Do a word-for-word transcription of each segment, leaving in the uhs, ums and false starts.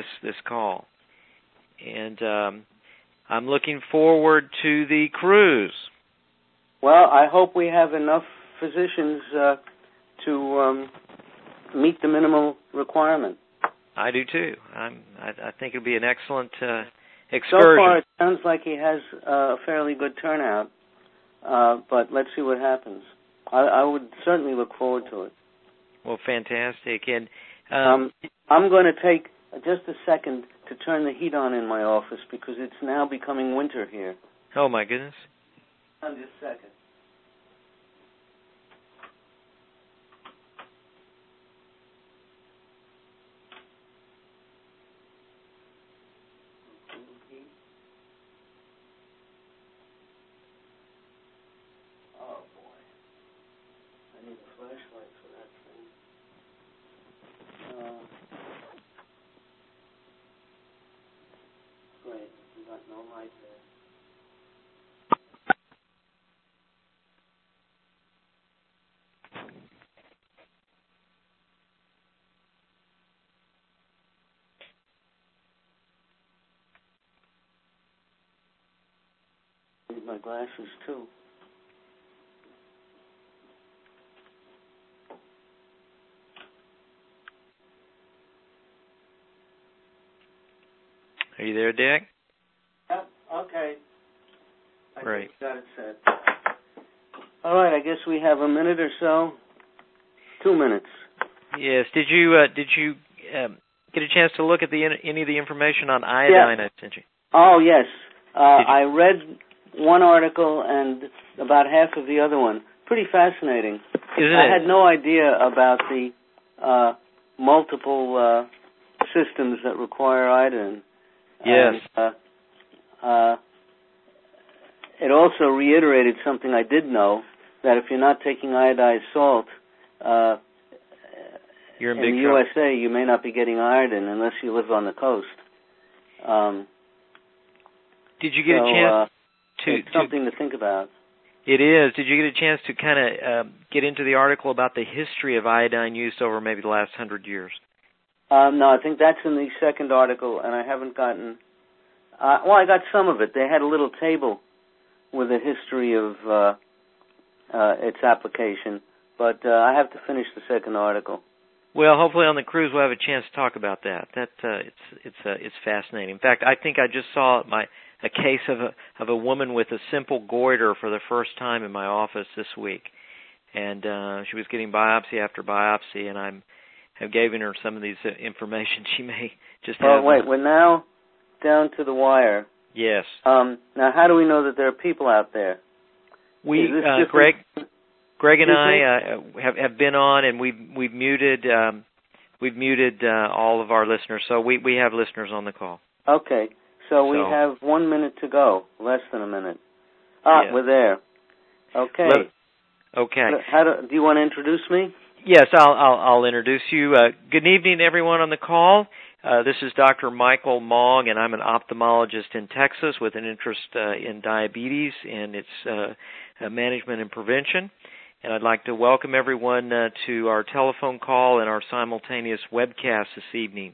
this, this call. And um, I'm looking forward to the cruise. Well, I hope we have enough physicians uh, to um, meet the minimal requirement. I do too. I'm, I, I think it'll be an excellent uh, excursion. So far, it sounds like he has uh, a fairly good turnout, uh, but let's see what happens. I, I would certainly look forward to it. Well, fantastic. And um, um, I'm going to take just a second to turn the heat on in my office because it's now becoming winter here. Oh, my goodness. Just a second. Flashlight for that thing. Uh, great. We got no light there. I need my glasses too. Are you there, Dick? Yep, okay. I Great. think we got it set. All right, I guess we have a minute or so. Two minutes. Yes. Did you uh, did you um, get a chance to look at the any of the information on iodine Yeah. I sent you? Oh, yes. Uh, I read one article and about half of the other one. Pretty fascinating. Isn't I it? had no idea about the uh, multiple uh, systems that require iodine. Yes. And, uh, uh, it also reiterated something I did know, that if you're not taking iodized salt, uh, You're in, in big the trouble. U S A, you may not be getting iodine unless you live on the coast. Um, Did you get so, a chance uh, to, it's something to, to think about. It is. Did you get a chance to kind of uh, get into the article about the history of iodine use over maybe the last hundred years? Um, no, I think that's in the second article, and I haven't gotten... Uh, well, I got some of it. They had a little table with a history of uh, uh, its application, but uh, I have to finish the second article. Well, hopefully on the cruise we'll have a chance to talk about that. That uh, it's it's uh, it's fascinating. In fact, I think I just saw my a case of a of a woman with a simple goiter for the first time in my office this week, and uh, she was getting biopsy after biopsy, and I'm have given her some of these uh, information. She may just well, have. wait, we're now down to the wire. Yes. Um, now, how do we know that there are people out there? We, uh, Greg, a... Greg and I uh, have have been on, and we've we've muted um, we've muted uh, all of our listeners, so we we have listeners on the call. Okay, so, so. we have one minute to go, less than a minute. Ah, yeah. We're there. Okay. Let, okay. How do, do you want to introduce me? Yes, I'll I'll, I'll introduce you. Uh, good evening, everyone on the call. Uh, this is Doctor Michael Mong, and I'm an ophthalmologist in Texas with an interest uh, in diabetes and its uh, uh, management and prevention. And I'd like to welcome everyone uh, to our telephone call and our simultaneous webcast this evening.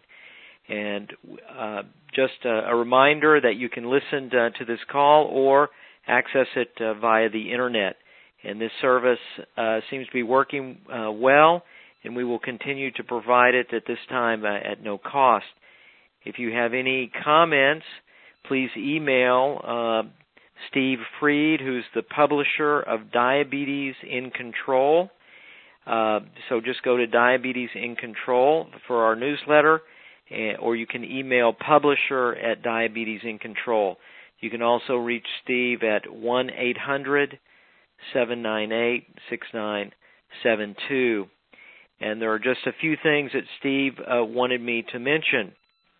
And uh, just a, a reminder that you can listen to, to this call or access it uh, via the Internet. And this service uh, seems to be working uh, well, and we will continue to provide it at this time uh, at no cost. If you have any comments, please email uh, Steve Freed, who's the publisher of Diabetes in Control. Uh, so just go to Diabetes in Control for our newsletter, uh, or you can email publisher at Diabetes in Control. You can also reach Steve at one eight hundred seven nine eight six nine seven two. And there are just a few things that Steve uh, wanted me to mention.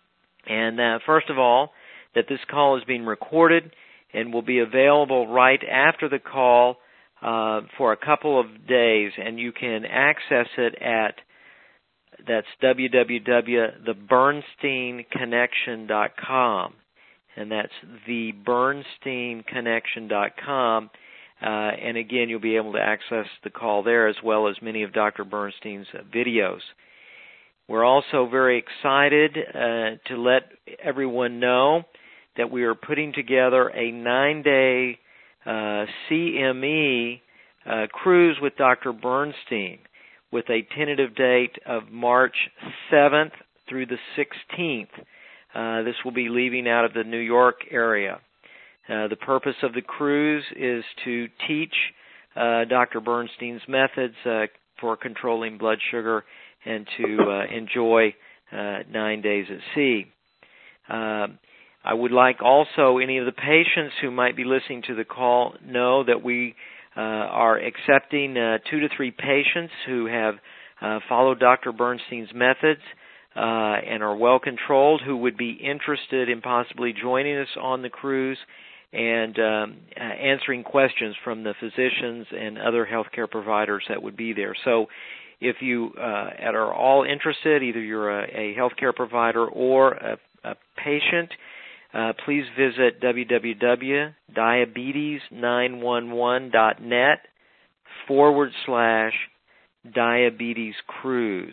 And uh, first of all, that this call is being recorded and will be available right after the call uh, for a couple of days, and you can access it at, that's w w w dot the bernstein connection dot com, and that's the bernstein connection dot com. Uh, and again, you'll be able to access the call there as well as many of Doctor Bernstein's uh, videos. We're also very excited uh, to let everyone know that we are putting together a nine-day uh, C M E uh, cruise with Doctor Bernstein with a tentative date of March seventh through the sixteenth. Uh, this will be leaving out of the New York area. Uh, the purpose of the cruise is to teach uh, Doctor Bernstein's methods uh, for controlling blood sugar and to uh, enjoy uh, nine days at sea. Uh, I would like also any of the patients who might be listening to the call know that we uh, are accepting uh, two to three patients who have uh, followed Doctor Bernstein's methods uh, and are well controlled, who would be interested in possibly joining us on the cruise and um, uh, answering questions from the physicians and other healthcare providers that would be there. So if you uh, are all interested, either you're a, a healthcare provider or a, a patient, uh, please visit w w w dot diabetes nine one one dot net forward slash diabetes cruise.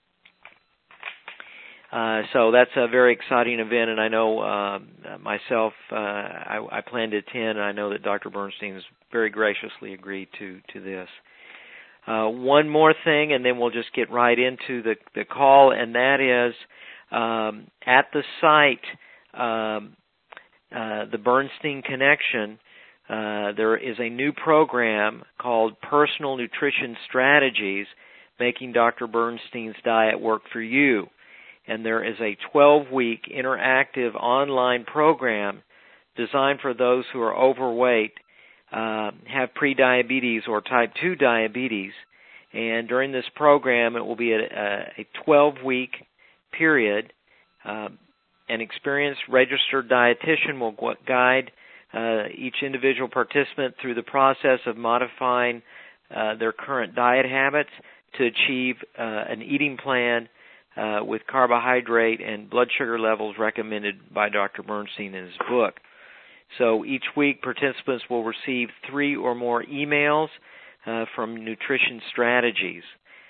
Uh, so that's a very exciting event, and I know uh, myself, uh, I, I plan to attend, and I know that Doctor Bernstein has very graciously agreed to, to this. Uh, one more thing, and then we'll just get right into the, the call, and that is um, at the site, um, uh, the Bernstein Connection, uh, there is a new program called Personal Nutrition Strategies, Making Doctor Bernstein's Diet Work for You. And there is a twelve-week interactive online program designed for those who are overweight, uh, have prediabetes or type two diabetes. And during this program, it will be a, a twelve-week period. Uh, an experienced registered dietitian will guide uh, each individual participant through the process of modifying uh, their current diet habits to achieve uh, an eating plan Uh, with carbohydrate and blood sugar levels recommended by Doctor Bernstein in his book. So each week, participants will receive three or more emails uh, from Nutrition Strategies.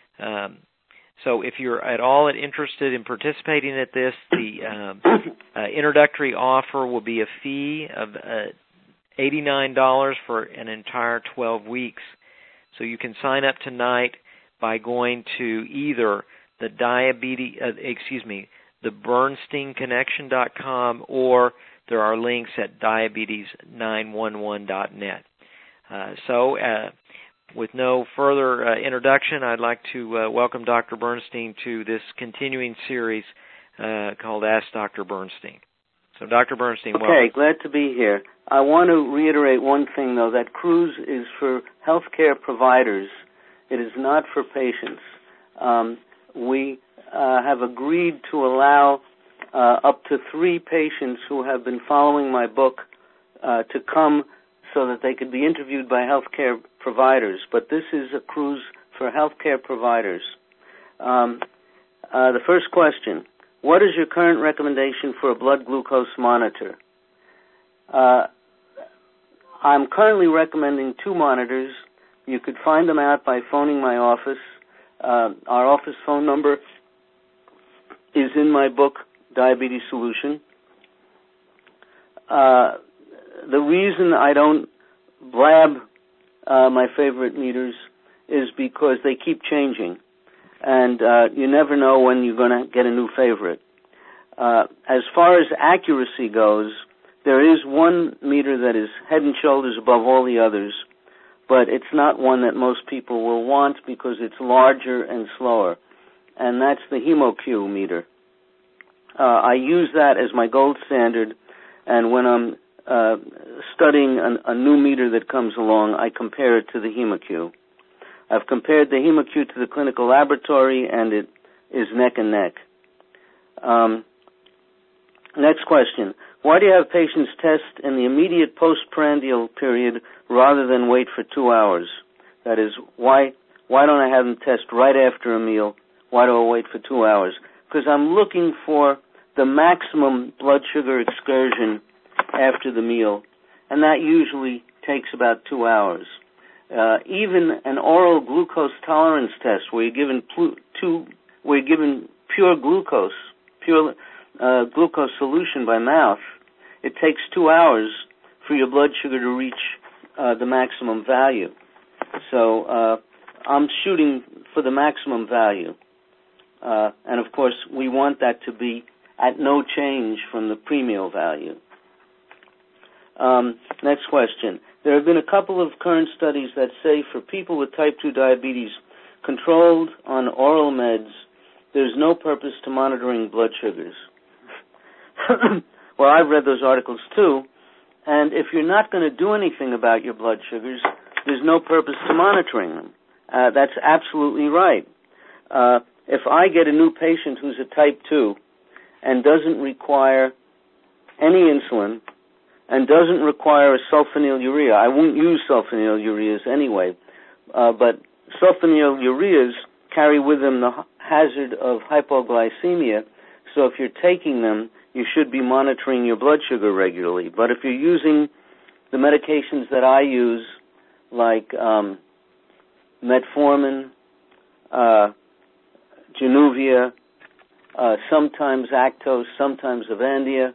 Um, so if you're at all interested in participating at this, the um, uh, introductory offer will be a fee of uh, eighty-nine dollars for an entire twelve weeks. So you can sign up tonight by going to either the diabetes, uh, excuse me, the bernstein connection dot com, or there are links at diabetes nine one one dot net. Uh, so, uh, with no further uh, introduction, I'd like to uh, welcome Doctor Bernstein to this continuing series uh, called Ask Doctor Bernstein. So, Doctor Bernstein, welcome. Okay, glad to be here. I want to reiterate one thing, though. That cruise is for healthcare providers. It is not for patients. Um, We uh, have agreed to allow uh, up to three patients who have been following my book uh, to come so that they could be interviewed by healthcare providers. But this is a cruise for healthcare providers. Um, uh, the first question, what is your current recommendation for a blood glucose monitor? Uh, I'm currently recommending two monitors. You could find them out by phoning my office. Uh, our office phone number is in my book, Diabetes Solution. Uh, the reason I don't blab uh, my favorite meters is because they keep changing, and uh, you never know when you're going to get a new favorite. Uh, as far as accuracy goes, there is one meter that is head and shoulders above all the others, but it's not one that most people will want because it's larger and slower, and that's the HemoQ meter. Uh, I use that as my gold standard, and when I'm uh, studying an, a new meter that comes along, I compare it to the HemoQ. I've compared the HemoQ to the clinical laboratory, and it is neck and neck. Um, next question. Why do you have patients test in the immediate postprandial period rather than wait for two hours? That is, why why don't I have them test right after a meal? Why do I wait for two hours? Because I'm looking for the maximum blood sugar excursion after the meal, and that usually takes about two hours. Uh, even an oral glucose tolerance test, where you're given pl- two, where you're given pure glucose, pure uh, glucose solution by mouth, it takes two hours for your blood sugar to reach uh, the maximum value. So uh, I'm shooting for the maximum value. Uh, and, of course, we want that to be at no change from the premeal value. Um, next question. There have been a couple of current studies that say for people with type two diabetes controlled on oral meds, there's no purpose to monitoring blood sugars. Well, I've read those articles too, and if you're not going to do anything about your blood sugars, there's no purpose to monitoring them. Uh, that's absolutely right. Uh, if I get a new patient who's a type two and doesn't require any insulin and doesn't require a sulfonylurea, I won't use sulfonylureas anyway, uh, but sulfonylureas carry with them the hazard of hypoglycemia, so if you're taking them, you should be monitoring your blood sugar regularly. But if you're using the medications that I use, like um, metformin, uh, Januvia, uh, sometimes Actos, sometimes Avandia,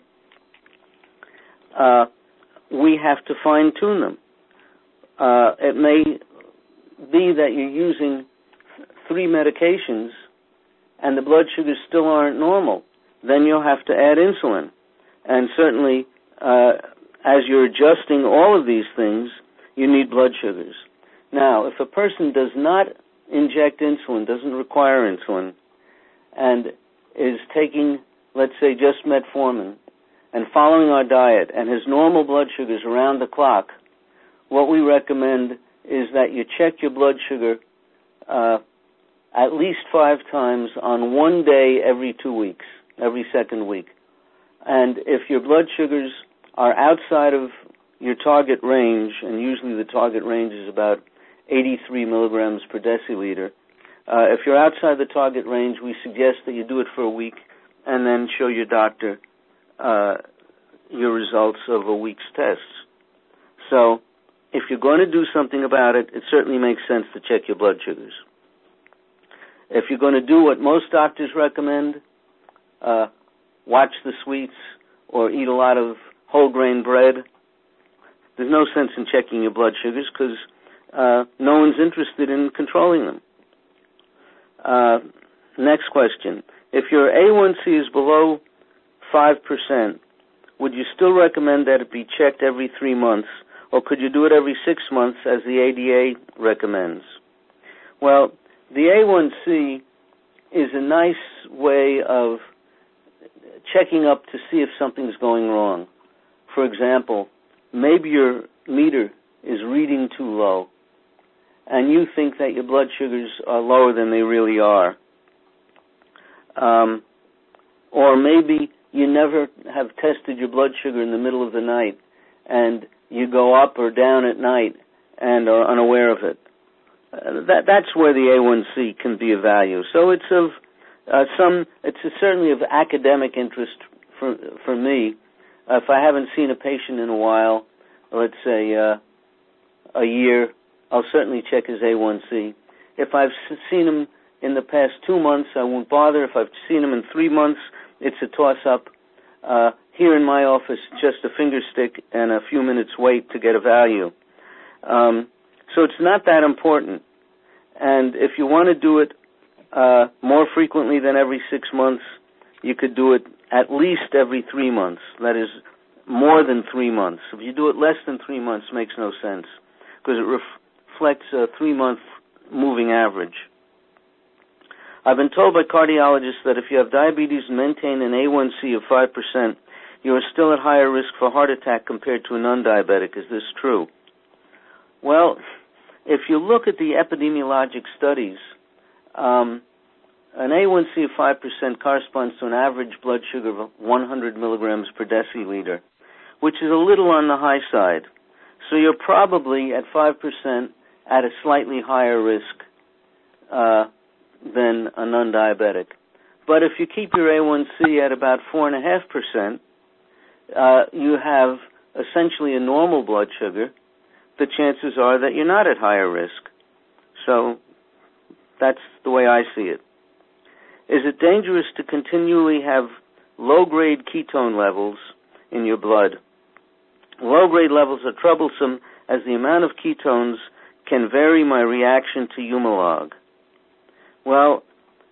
uh, we have to fine-tune them. Uh, it may be that you're using three medications and the blood sugars still aren't normal. Then you'll have to add insulin. And certainly, uh, as you're adjusting all of these things, you need blood sugars. Now, if a person does not inject insulin, doesn't require insulin, and is taking, let's say, just metformin, and following our diet, and has normal blood sugars around the clock, what we recommend is that you check your blood sugar uh, at least five times on one day every two weeks, every second week. And if your blood sugars are outside of your target range, and usually the target range is about eighty-three milligrams per deciliter, uh, if you're outside the target range, we suggest that you do it for a week and then show your doctor uh, your results of a week's tests. So if you're going to do something about it, it certainly makes sense to check your blood sugars. If you're going to do what most doctors recommend, uh, watch the sweets or eat a lot of whole grain bread, there's no sense in checking your blood sugars because uh, no one's interested in controlling them. Uh, next question. If your A one C is below five percent, would you still recommend that it be checked every three months, or could you do it every six months as the A D A recommends? Well, the A one C is a nice way of checking up to see if something's going wrong. For example, maybe your meter is reading too low, and you think that your blood sugars are lower than they really are. Um, or maybe you never have tested your blood sugar in the middle of the night, and you go up or down at night and are unaware of it. Uh, that, that's where the A one C can be of value. So it's of uh, some, it's certainly of academic interest for for me. Uh, if I haven't seen a patient in a while, let's say uh, a year, I'll certainly check his A one C. If I've seen him in the past two months, I won't bother. If I've seen him in three months, it's a toss-up. Uh, here in my office, just a finger stick and a few minutes wait to get a value. Um, so it's not that important. And if you want to do it uh, more frequently than every six months, you could do it at least every three months. That is, more than three months. If you do it less than three months, it makes no sense because it ref- reflects a three-month moving average. I've been told by cardiologists that if you have diabetes and maintain an A one C of five percent, you are still at higher risk for heart attack compared to a non-diabetic. Is this true? Well, if you look at the epidemiologic studies, um, an A one C of five percent corresponds to an average blood sugar of one hundred milligrams per deciliter, which is a little on the high side. So you're probably at five percent at a slightly higher risk uh, than a non-diabetic. But if you keep your A one C at about four point five percent, uh, you have essentially a normal blood sugar. The chances are that you're not at higher risk. So that's the way I see it. is it dangerous to continually have low-grade ketone levels in your blood? Low-grade levels are troublesome as the amount of ketones can vary my reaction to Humalog. Well,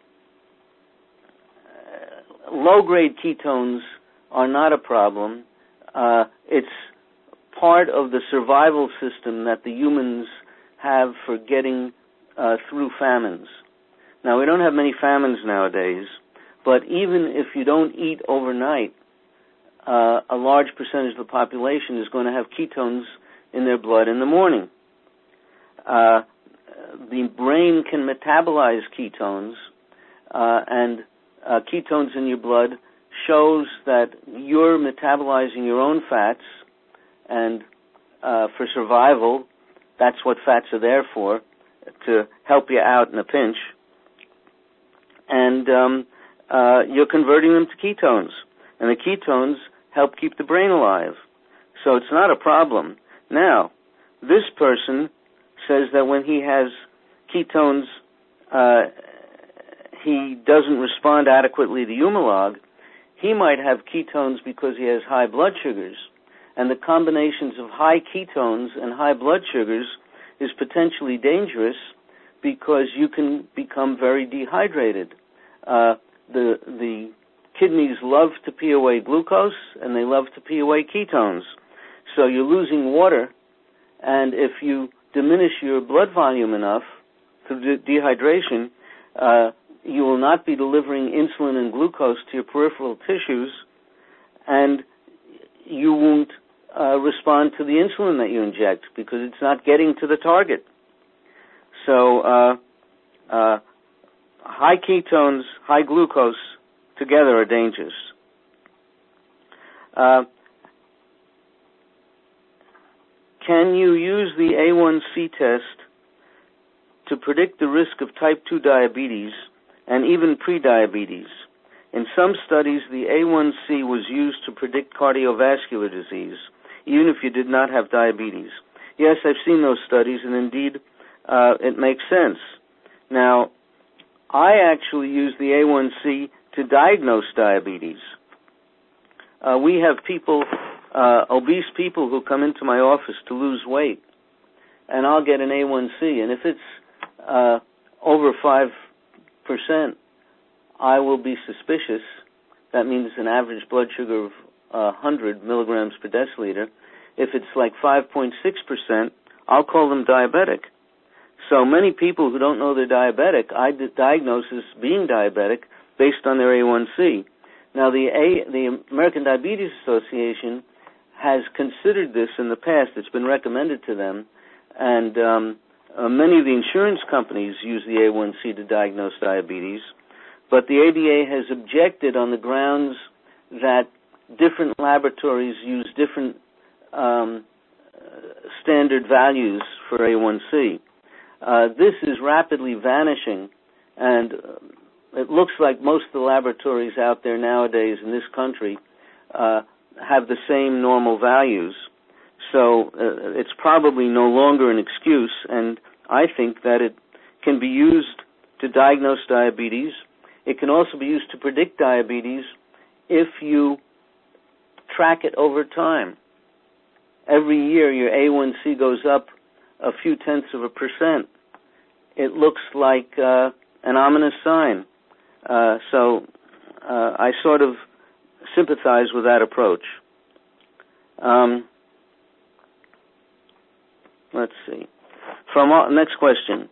uh, low-grade ketones are not a problem. Uh, it's part of the survival system that the humans have for getting uh, through famines. Now, we don't have many famines nowadays, but even if you don't eat overnight, uh, a large percentage of the population is going to have ketones in their blood in the morning. Uh, the brain can metabolize ketones, uh, and uh, ketones in your blood shows that you're metabolizing your own fats, and uh, for survival, that's what fats are there for, to help you out in a pinch. And um, uh, you're converting them to ketones, and the ketones help keep the brain alive. So it's not a problem. Now, this person says that when he has ketones, uh, he doesn't respond adequately to Humalog. He might have ketones because he has high blood sugars, and the combinations of high ketones and high blood sugars is potentially dangerous because you can become very dehydrated. Uh, the the kidneys love to pee away glucose, and they love to pee away ketones. So you're losing water, and if you diminish your blood volume enough through de- dehydration, uh, you will not be delivering insulin and glucose to your peripheral tissues, and you won't uh, respond to the insulin that you inject because it's not getting to the target. So uh, uh, high ketones, high glucose together are dangerous. Uh, can you use the A one C test to predict the risk of type two diabetes and even prediabetes? In some studies, the A one C was used to predict cardiovascular disease, even if you did not have diabetes. Yes, I've seen those studies, and indeed, uh, it makes sense. Now, I actually use the A one C to diagnose diabetes. Uh, we have people, uh, obese people who come into my office to lose weight, and I'll get an A one C, and if it's uh, over five percent, I will be suspicious. That means an average blood sugar of uh, one hundred milligrams per deciliter. If it's like five point six percent, I'll call them diabetic. So many people who don't know they're diabetic, I diagnose as being diabetic based on their A one C. Now, the, A, the American Diabetes Association has considered this in the past. It's been recommended to them, and um, uh, many of the insurance companies use the A one C to diagnose diabetes, but the A D A has objected on the grounds that different laboratories use different um, standard values for A one C. Uh, this is rapidly vanishing, and uh, it looks like most of the laboratories out there nowadays in this country uh, have the same normal values. So uh, it's probably no longer an excuse, and I think that it can be used to diagnose diabetes. It can also be used to predict diabetes if you track it over time. Every year your A one C goes up a few tenths of a percent. It looks like uh, an ominous sign. Uh, so uh, I sort of sympathize with that approach. Um, let's see. From uh, next question.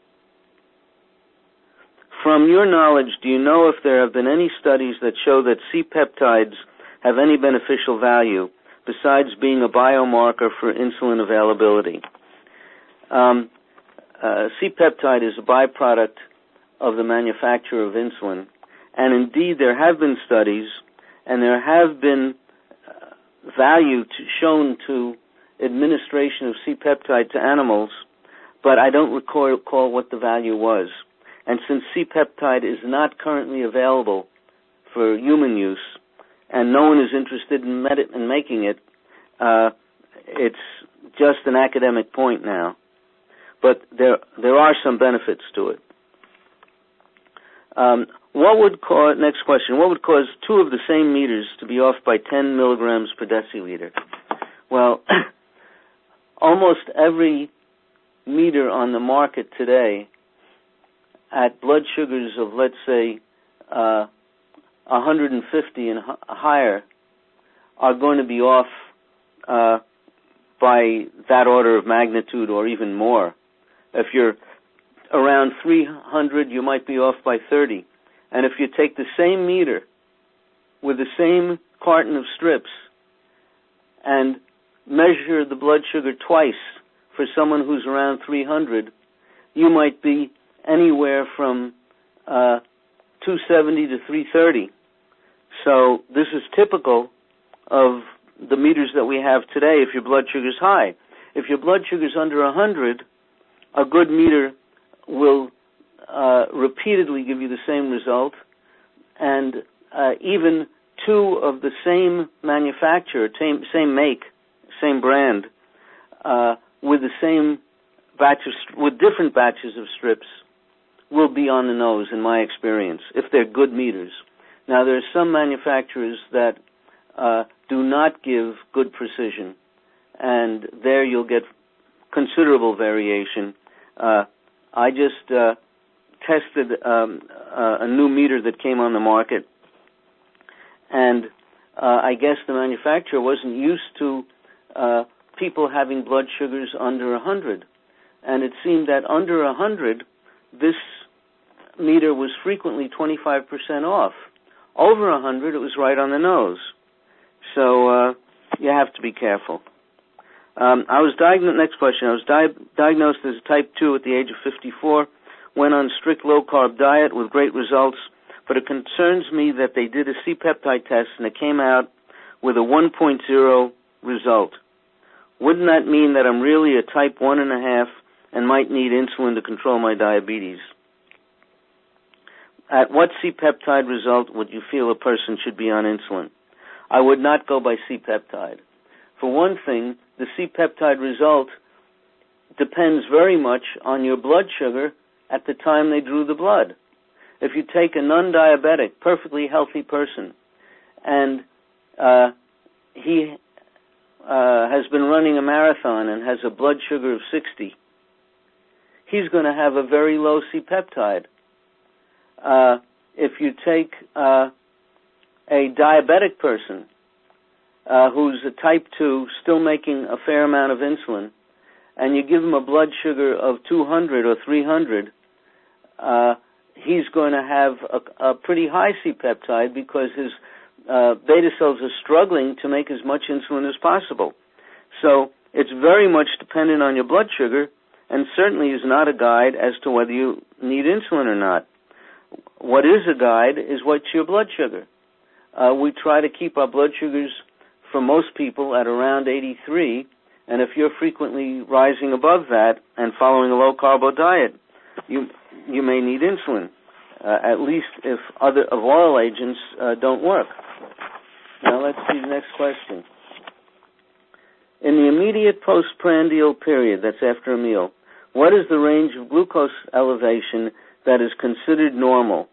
From your knowledge, do you know if there have been any studies that show that C-peptides have any beneficial value besides being a biomarker for insulin availability? Um, uh, C-peptide is a byproduct of the manufacture of insulin, and indeed there have been studies, and there have been uh, value to, shown to administration of C-peptide to animals, but I don't recall, recall what the value was. And since C-peptide is not currently available for human use, and no one is interested in, med- in making it, uh, it's just an academic point now. But there there are some benefits to it. Um, what would cause, next question, what would cause two of the same meters to be off by ten milligrams per deciliter? Well, almost every meter on the market today at blood sugars of, let's say, uh, one hundred fifty and h- higher are going to be off uh, by that order of magnitude or even more. If you're around three hundred, you might be off by thirty. And if you take the same meter with the same carton of strips and measure the blood sugar twice for someone who's around three hundred, you might be anywhere from uh, two seventy to three thirty. So this is typical of the meters that we have today if your blood sugar's high. If your blood sugar's under one hundred, a good meter will uh, repeatedly give you the same result, and uh, even two of the same manufacturer, same, same make, same brand, uh, with the same batch of, with different batches of strips, will be on the nose, in my experience, if they're good meters. Now, there are some manufacturers that uh, do not give good precision, and there you'll get considerable variation. Uh, I just uh, tested um, uh, a new meter that came on the market, and uh, I guess the manufacturer wasn't used to uh, people having blood sugars under one hundred. And it seemed that under one hundred, this meter was frequently twenty-five percent off. Over one hundred, it was right on the nose. So uh, you have to be careful. Um, I was diagnosed, next question, I was di- diagnosed as type two at the age of fifty-four, went on strict low-carb diet with great results, but it concerns me that they did a C-peptide test and it came out with a one point oh result. Wouldn't that mean that I'm really a type one and a half and might need insulin to control my diabetes? At what C-peptide result would you feel a person should be on insulin? I would not go by C-peptide. For one thing, the C-peptide result depends very much on your blood sugar at the time they drew the blood. If you take a non-diabetic, perfectly healthy person, and uh, he uh, has been running a marathon and has a blood sugar of sixty, he's going to have a very low C-peptide. Uh, if you take uh, a diabetic person uh, who's a type two, still making a fair amount of insulin, and you give him a blood sugar of two hundred or three hundred, uh, he's going to have a, a pretty high C-peptide because his uh, beta cells are struggling to make as much insulin as possible. So it's very much dependent on your blood sugar, and certainly is not a guide as to whether you need insulin or not. What is a guide is what's your blood sugar. Uh, we try to keep our blood sugars for most people at around eighty-three, and if you're frequently rising above that and following a low-carb diet, you you may need insulin, uh, at least if other of oil agents uh, don't work. Now let's see the next question. In the immediate postprandial period, that's after a meal, what is the range of glucose elevation that is considered normal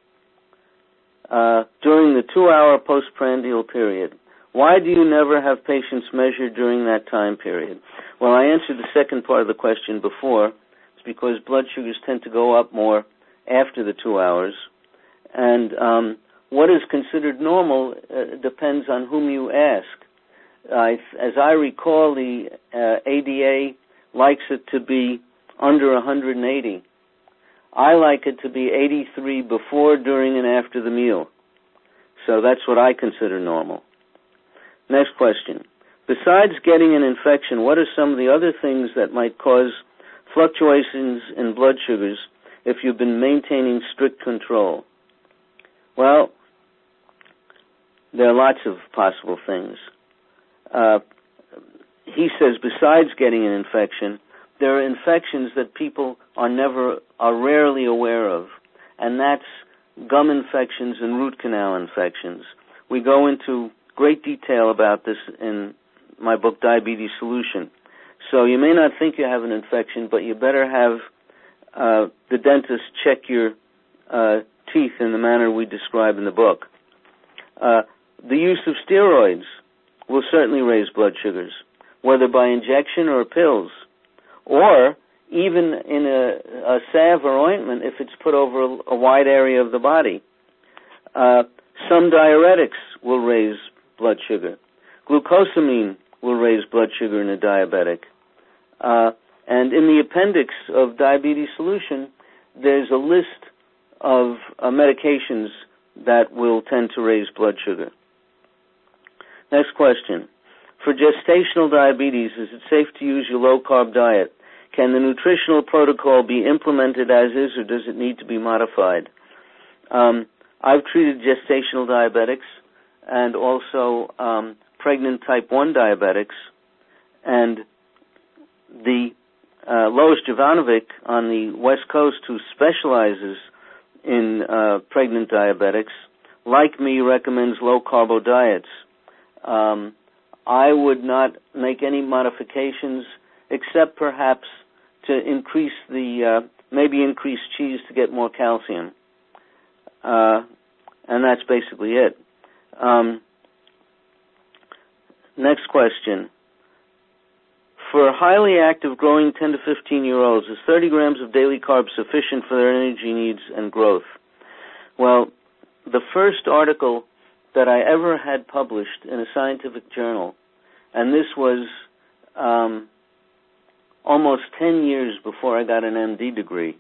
uh, during the two-hour postprandial period? Why do you never have patients measured during that time period? Well, I answered the second part of the question before. It's because blood sugars tend to go up more after the two hours. And um, what is considered normal uh, depends on whom you ask. Uh, as I recall, the uh, A D A likes it to be under one hundred eighty. I like it to be eighty-three before, during, and after the meal. So that's what I consider normal. Next question. Besides getting an infection, what are some of the other things that might cause fluctuations in blood sugars if you've been maintaining strict control? Well, there are lots of possible things. Uh, he says besides getting an infection, there are infections that people are never, are rarely aware of, and that's gum infections and root canal infections. We go into great detail about this in my book, Diabetes Solution. So you may not think you have an infection, but you better have uh, the dentist check your uh, teeth in the manner we describe in the book. Uh, the use of steroids will certainly raise blood sugars, whether by injection or pills, or even in a, a salve or ointment if it's put over a, a wide area of the body. Uh, some diuretics will raise blood sugar. Glucosamine will raise blood sugar in a diabetic. Uh, and in the appendix of Diabetes Solution, there's a list of uh, medications that will tend to raise blood sugar. Next question. For gestational diabetes, is it safe to use your low-carb diet? Can the nutritional protocol be implemented as is, or does it need to be modified? Um, I've treated gestational diabetics and also um, pregnant type one diabetics, and the uh, Lois Jovanovic on the West Coast, who specializes in uh, pregnant diabetics, like me, recommends low-carbo diets. Um, I would not make any modifications except perhaps to increase the, uh, maybe increase cheese to get more calcium. Uh, and that's basically it. Um, next question. For highly active growing ten to fifteen year olds, is thirty grams of daily carbs sufficient for their energy needs and growth? Well, the first article that I ever had published in a scientific journal, and this was um, almost ten years before I got an M D degree,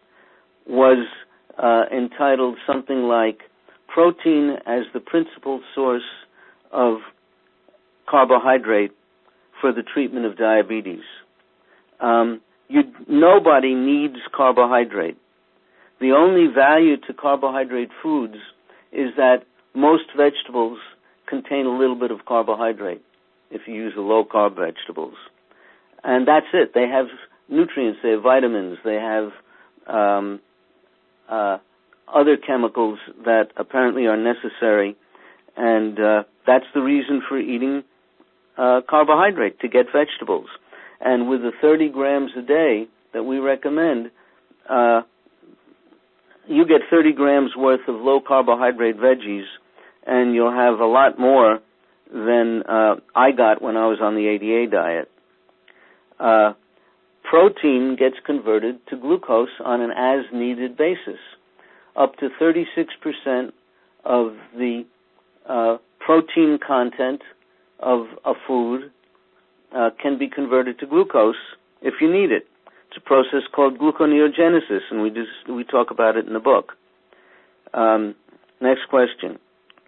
was uh, entitled something like Protein as the Principal Source of Carbohydrate for the Treatment of Diabetes. Um, you, nobody needs carbohydrate. The only value to carbohydrate foods is that most vegetables contain a little bit of carbohydrate if you use the low-carb vegetables. And that's it. They have nutrients, they have vitamins, they have um, uh, other chemicals that apparently are necessary, and uh, that's the reason for eating uh, carbohydrate, to get vegetables. And with the thirty grams a day that we recommend, uh, you get thirty grams worth of low-carbohydrate veggies, and you'll have a lot more than uh, I got when I was on the A D A diet. Uh, protein gets converted to glucose on an as-needed basis. Up to thirty-six percent of the uh, protein content of a food uh, can be converted to glucose if you need it. It's a process called gluconeogenesis, and we just, we talk about it in the book. Um, next question.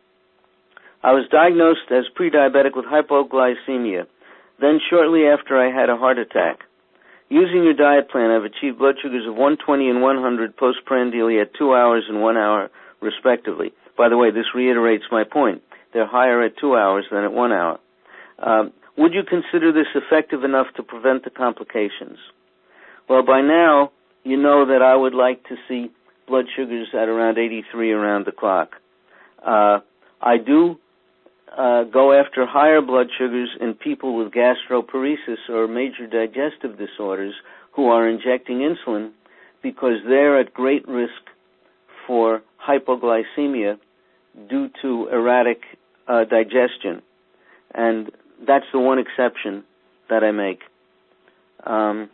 I was diagnosed as pre-diabetic with hypoglycemia. Then shortly after I had a heart attack. Using your diet plan, I've achieved blood sugars of one twenty and one hundred postprandially at two hours and one hour, respectively. By the way, this reiterates my point. They're higher at two hours than at one hour. Um, would you consider this effective enough to prevent the complications? Well, by now, you know that I would like to see blood sugars at around eighty-three around the clock. Uh, I do Uh, go after higher blood sugars in people with gastroparesis or major digestive disorders who are injecting insulin because they're at great risk for hypoglycemia due to erratic uh, digestion. And that's the one exception that I make. Um,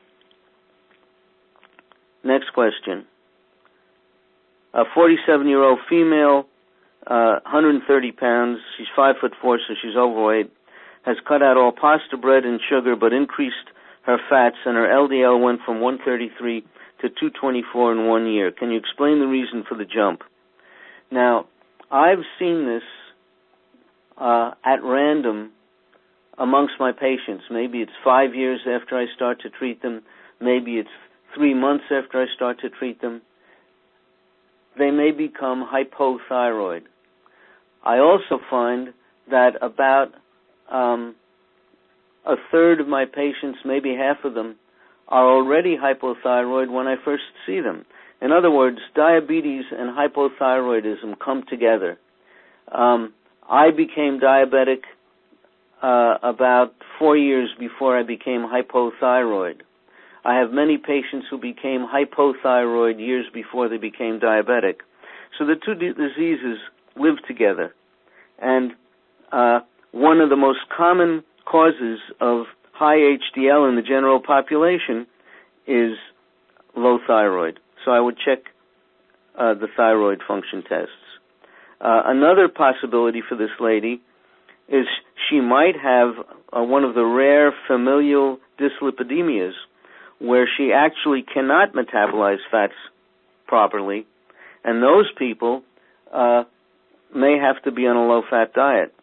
next question. A forty-seven-year-old female, Uh, one hundred thirty pounds, she's five foot four, so she's overweight, has cut out all pasta, bread, and sugar, but increased her fats, and her L D L went from one thirty-three to two twenty-four in one year. Can you explain the reason for the jump? Now, I've seen this uh, at random amongst my patients. Maybe it's five years after I start to treat them. Maybe it's three months after I start to treat them. They may become hypothyroid. I also find that about um, a third of my patients, maybe half of them, are already hypothyroid when I first see them. In other words, diabetes and hypothyroidism come together. Um, I became diabetic uh, about four years before I became hypothyroid. I have many patients who became hypothyroid years before they became diabetic. So the two d- diseases live together. And uh, one of the most common causes of high H D L in the general population is low thyroid. So I would check uh, the thyroid function tests. Uh, another possibility for this lady is she might have uh, one of the rare familial dyslipidemias where she actually cannot metabolize fats properly, and those people uh, may have to be on a low-fat diet.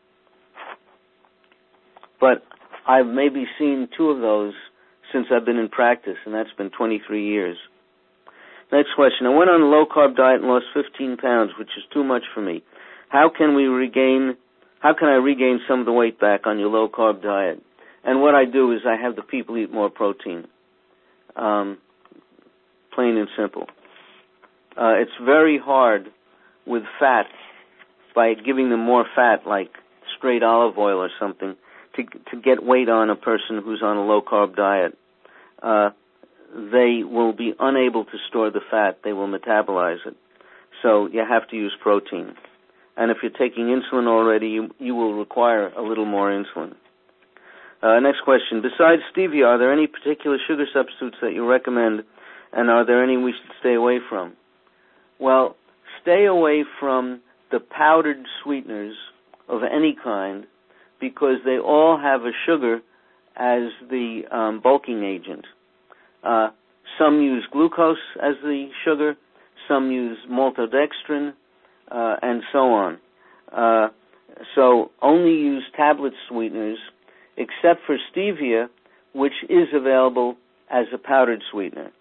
But I've maybe seen two of those since I've been in practice, and that's been twenty-three years. Next question. I went on a low-carb diet and lost fifteen pounds, which is too much for me. How can we regain, how can I regain some of the weight back on your low-carb diet? And what I do is I have the people eat more protein. Um, plain and simple. Uh, it's very hard with fat, by giving them more fat, like straight olive oil or something, to to get weight on a person who's on a low-carb diet. Uh, they will be unable to store the fat. They will metabolize it. So you have to use protein. And if you're taking insulin already, you, you will require a little more insulin. Uh, next question. Besides stevia, are there any particular sugar substitutes that you recommend, and are there any we should stay away from? Well, stay away from the powdered sweeteners of any kind because they all have a sugar as the um, bulking agent. Uh, some use glucose as the sugar, some use maltodextrin, uh, and so on. Uh, so only use tablet sweeteners, except for stevia, which is available as a powdered sweetener.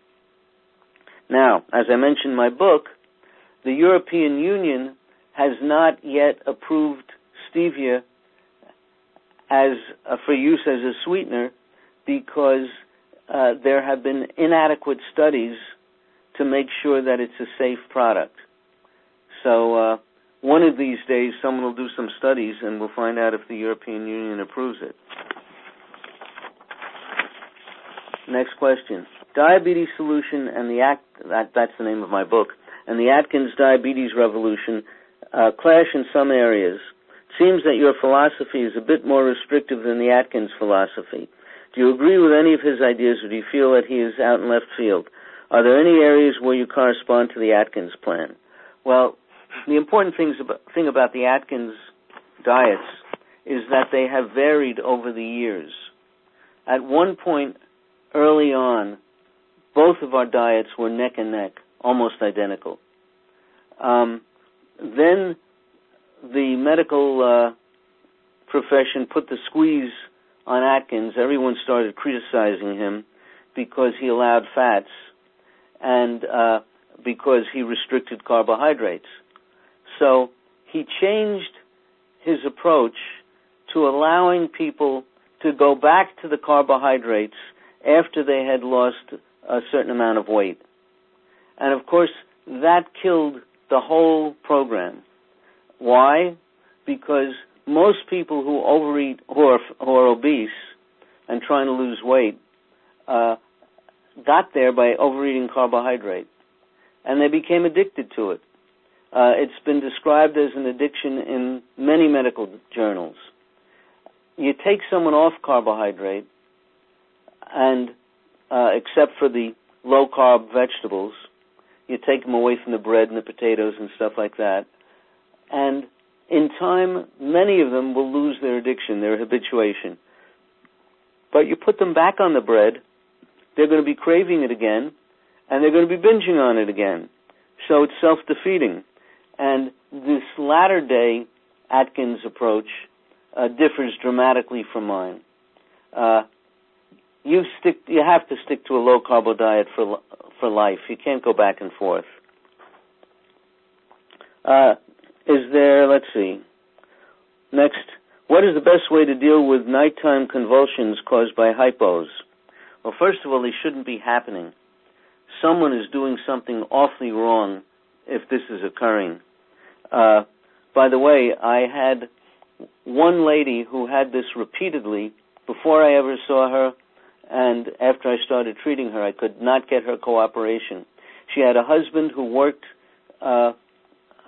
Now, as I mentioned in my book, the European Union has not yet approved stevia as uh, for use as a sweetener because uh, there have been inadequate studies to make sure that it's a safe product. So uh, one of these days someone will do some studies and we'll find out if the European Union approves it. Next question. Diabetes Solution and the Act, that, that's the name of my book, and the Atkins Diabetes Revolution uh, clash in some areas. It seems that your philosophy is a bit more restrictive than the Atkins philosophy. Do you agree with any of his ideas, or do you feel that he is out in left field? Are there any areas where you correspond to the Atkins plan? Well, the important things about, thing about the Atkins diets is that they have varied over the years. At one point early on, both of our diets were neck and neck, almost identical. Um, then the medical uh, profession put the squeeze on Atkins. Everyone started criticizing him because he allowed fats and uh, because he restricted carbohydrates. So he changed his approach to allowing people to go back to the carbohydrates after they had lost a certain amount of weight. And of course, that killed the whole program. Why? Because most people who overeat, who are, who are obese and trying to lose weight, uh, got there by overeating carbohydrate. And they became addicted to it. Uh, it's been described as an addiction in many medical journals. You take someone off carbohydrate, and uh, except for the low-carb vegetables, you take them away from the bread and the potatoes and stuff like that, and in time, many of them will lose their addiction, their habituation. But you put them back on the bread, they're going to be craving it again, and they're going to be binging on it again. So it's self-defeating. And this latter-day Atkins approach uh, differs dramatically from mine. Uh, you stick, you have to stick to a low-carb diet for for life. You can't go back and forth. Uh, is there, let's see, next, what is the best way to deal with nighttime convulsions caused by hypos? Well, first of all, they shouldn't be happening. Someone is doing something awfully wrong if this is occurring. Uh, by the way, I had one lady who had this repeatedly before I ever saw her, and after I started treating her, I could not get her cooperation. She had a husband who worked uh,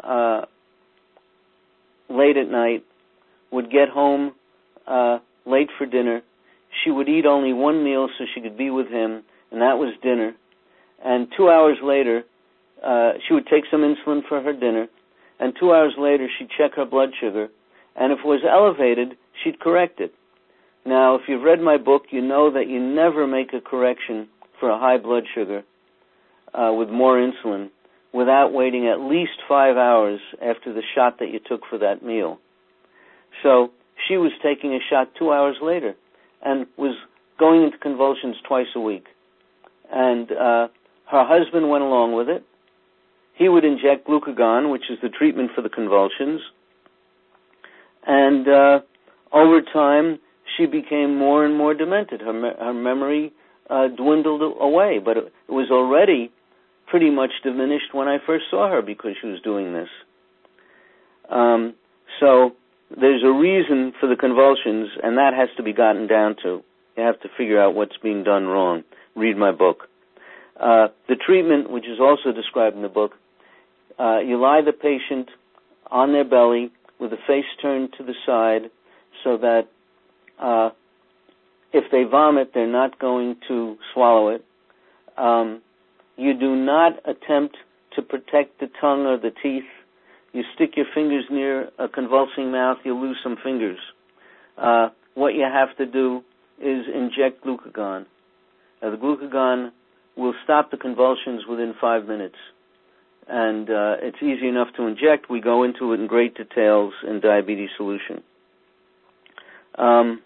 uh, late at night, would get home uh, late for dinner. She would eat only one meal so she could be with him, and that was dinner. And two hours later, uh, she would take some insulin for her dinner, and two hours later she'd check her blood sugar, and if it was elevated, she'd correct it. Now, if you've read my book, you know that you never make a correction for a high blood sugar uh, with more insulin without waiting at least five hours after the shot that you took for that meal. So she was taking a shot two hours later and was going into convulsions twice a week. And uh, her husband went along with it. He would inject glucagon, which is the treatment for the convulsions. And uh, over time, she became more and more demented. Her, me- her memory uh, dwindled away, but it, it was already pretty much diminished when I first saw her because she was doing this. Um, so there's a reason for the convulsions, and that has to be gotten down to. You have to figure out what's being done wrong. Read my book. Uh, the treatment, which is also described in the book, uh, you lie the patient on their belly with the face turned to the side so that uh, if they vomit, they're not going to swallow it. Um, you do not attempt to protect the tongue or the teeth. You stick your fingers near a convulsing mouth, you'll lose some fingers. Uh, what you have to do is inject glucagon. Uh, the glucagon will stop the convulsions within five minutes. And uh, it's easy enough to inject. We go into it in great details in Diabetes Solution. Um,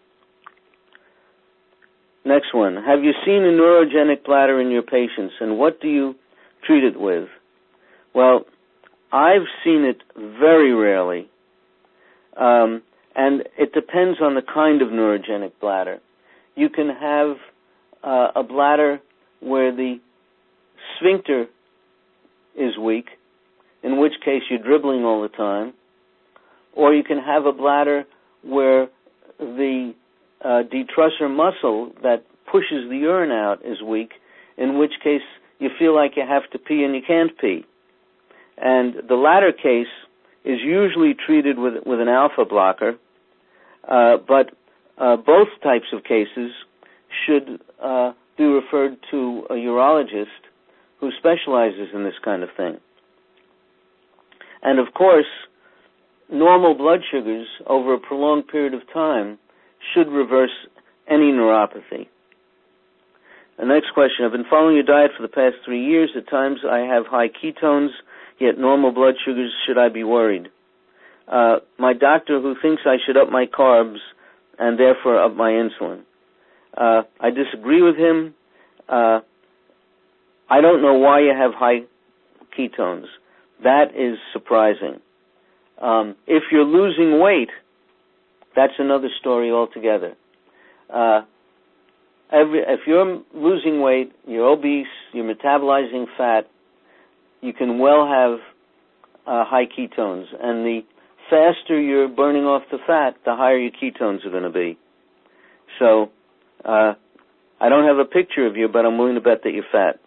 next one. Have you seen a neurogenic bladder in your patients, and what do you treat it with? Well, I've seen it very rarely, um, and it depends on the kind of neurogenic bladder. You can have uh, a bladder where the sphincter is weak, in which case you're dribbling all the time, or you can have a bladder where the uh, detrusor muscle that pushes the urine out is weak, in which case you feel like you have to pee and you can't pee. And the latter case is usually treated with with an alpha blocker, uh, but uh, both types of cases should uh, be referred to a urologist who specializes in this kind of thing. And of course, normal blood sugars over a prolonged period of time should reverse any neuropathy. The next question. I've been following your diet for the past three years. At times I have high ketones, yet normal blood sugars. Should I be worried? Uh, my doctor who thinks I should up my carbs and therefore up my insulin. Uh, I disagree with him. Uh, I don't know why you have high ketones. That is surprising. Um, if you're losing weight, that's another story altogether. Uh, every, if you're losing weight, you're obese, you're metabolizing fat, you can well have uh, high ketones. And the faster you're burning off the fat, the higher your ketones are going to be. So uh, I don't have a picture of you, but I'm willing to bet that you're fat.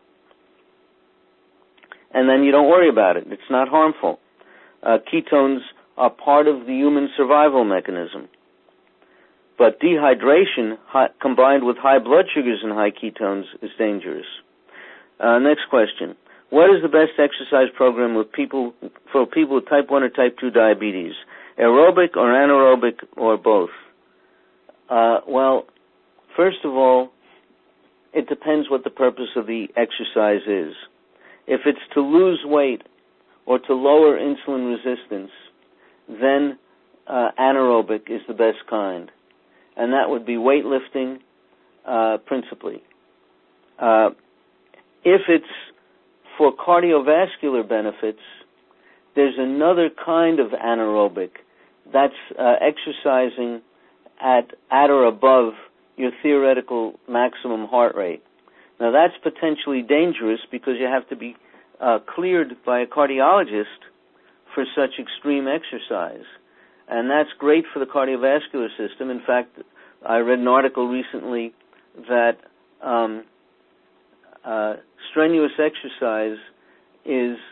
And then you don't worry about it. It's not harmful. Uh, ketones are part of the human survival mechanism. But dehydration high, combined with high blood sugars and high ketones is dangerous. Uh, next question. What is the best exercise program with people for people with type one or type two diabetes? Aerobic or anaerobic or both? Uh, well, first of all, it depends what the purpose of the exercise is. If it's to lose weight or to lower insulin resistance, then uh, anaerobic is the best kind. And that would be weightlifting uh, principally. Uh, if it's for cardiovascular benefits, there's another kind of anaerobic. That's uh, exercising at, at or above your theoretical maximum heart rate. Now, that's potentially dangerous because you have to be uh, cleared by a cardiologist for such extreme exercise. And that's great for the cardiovascular system. In fact, I read an article recently that um, uh, strenuous exercise is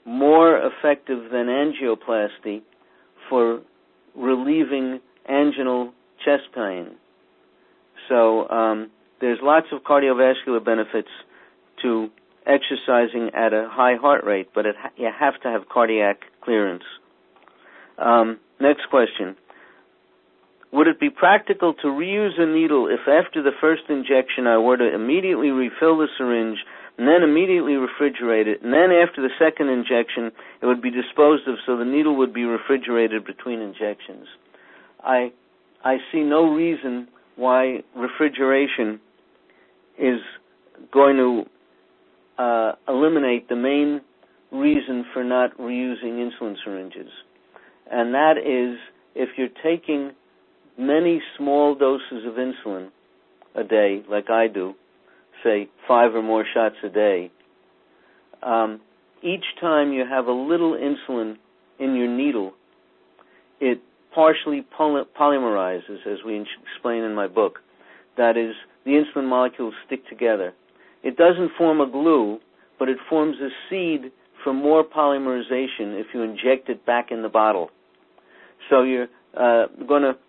more effective than angioplasty for relieving anginal chest pain. So um, there's lots of cardiovascular benefits to exercising at a high heart rate, but it ha- you have to have cardiac clearance. Um, next question. Would it be practical to reuse a needle if after the first injection I were to immediately refill the syringe and then immediately refrigerate it, and then after the second injection it would be disposed of so the needle would be refrigerated between injections? I I see no reason why refrigeration is going to uh, eliminate the main reason for not reusing insulin syringes. And that is, if you're taking many small doses of insulin a day, like I do, say five or more shots a day, um, each time you have a little insulin in your needle, it partially poly- polymerizes, as we explain in my book. That is, the insulin molecules stick together. It doesn't form a glue, but it forms a seed for more polymerization if you inject it back in the bottle. So you're uh, going to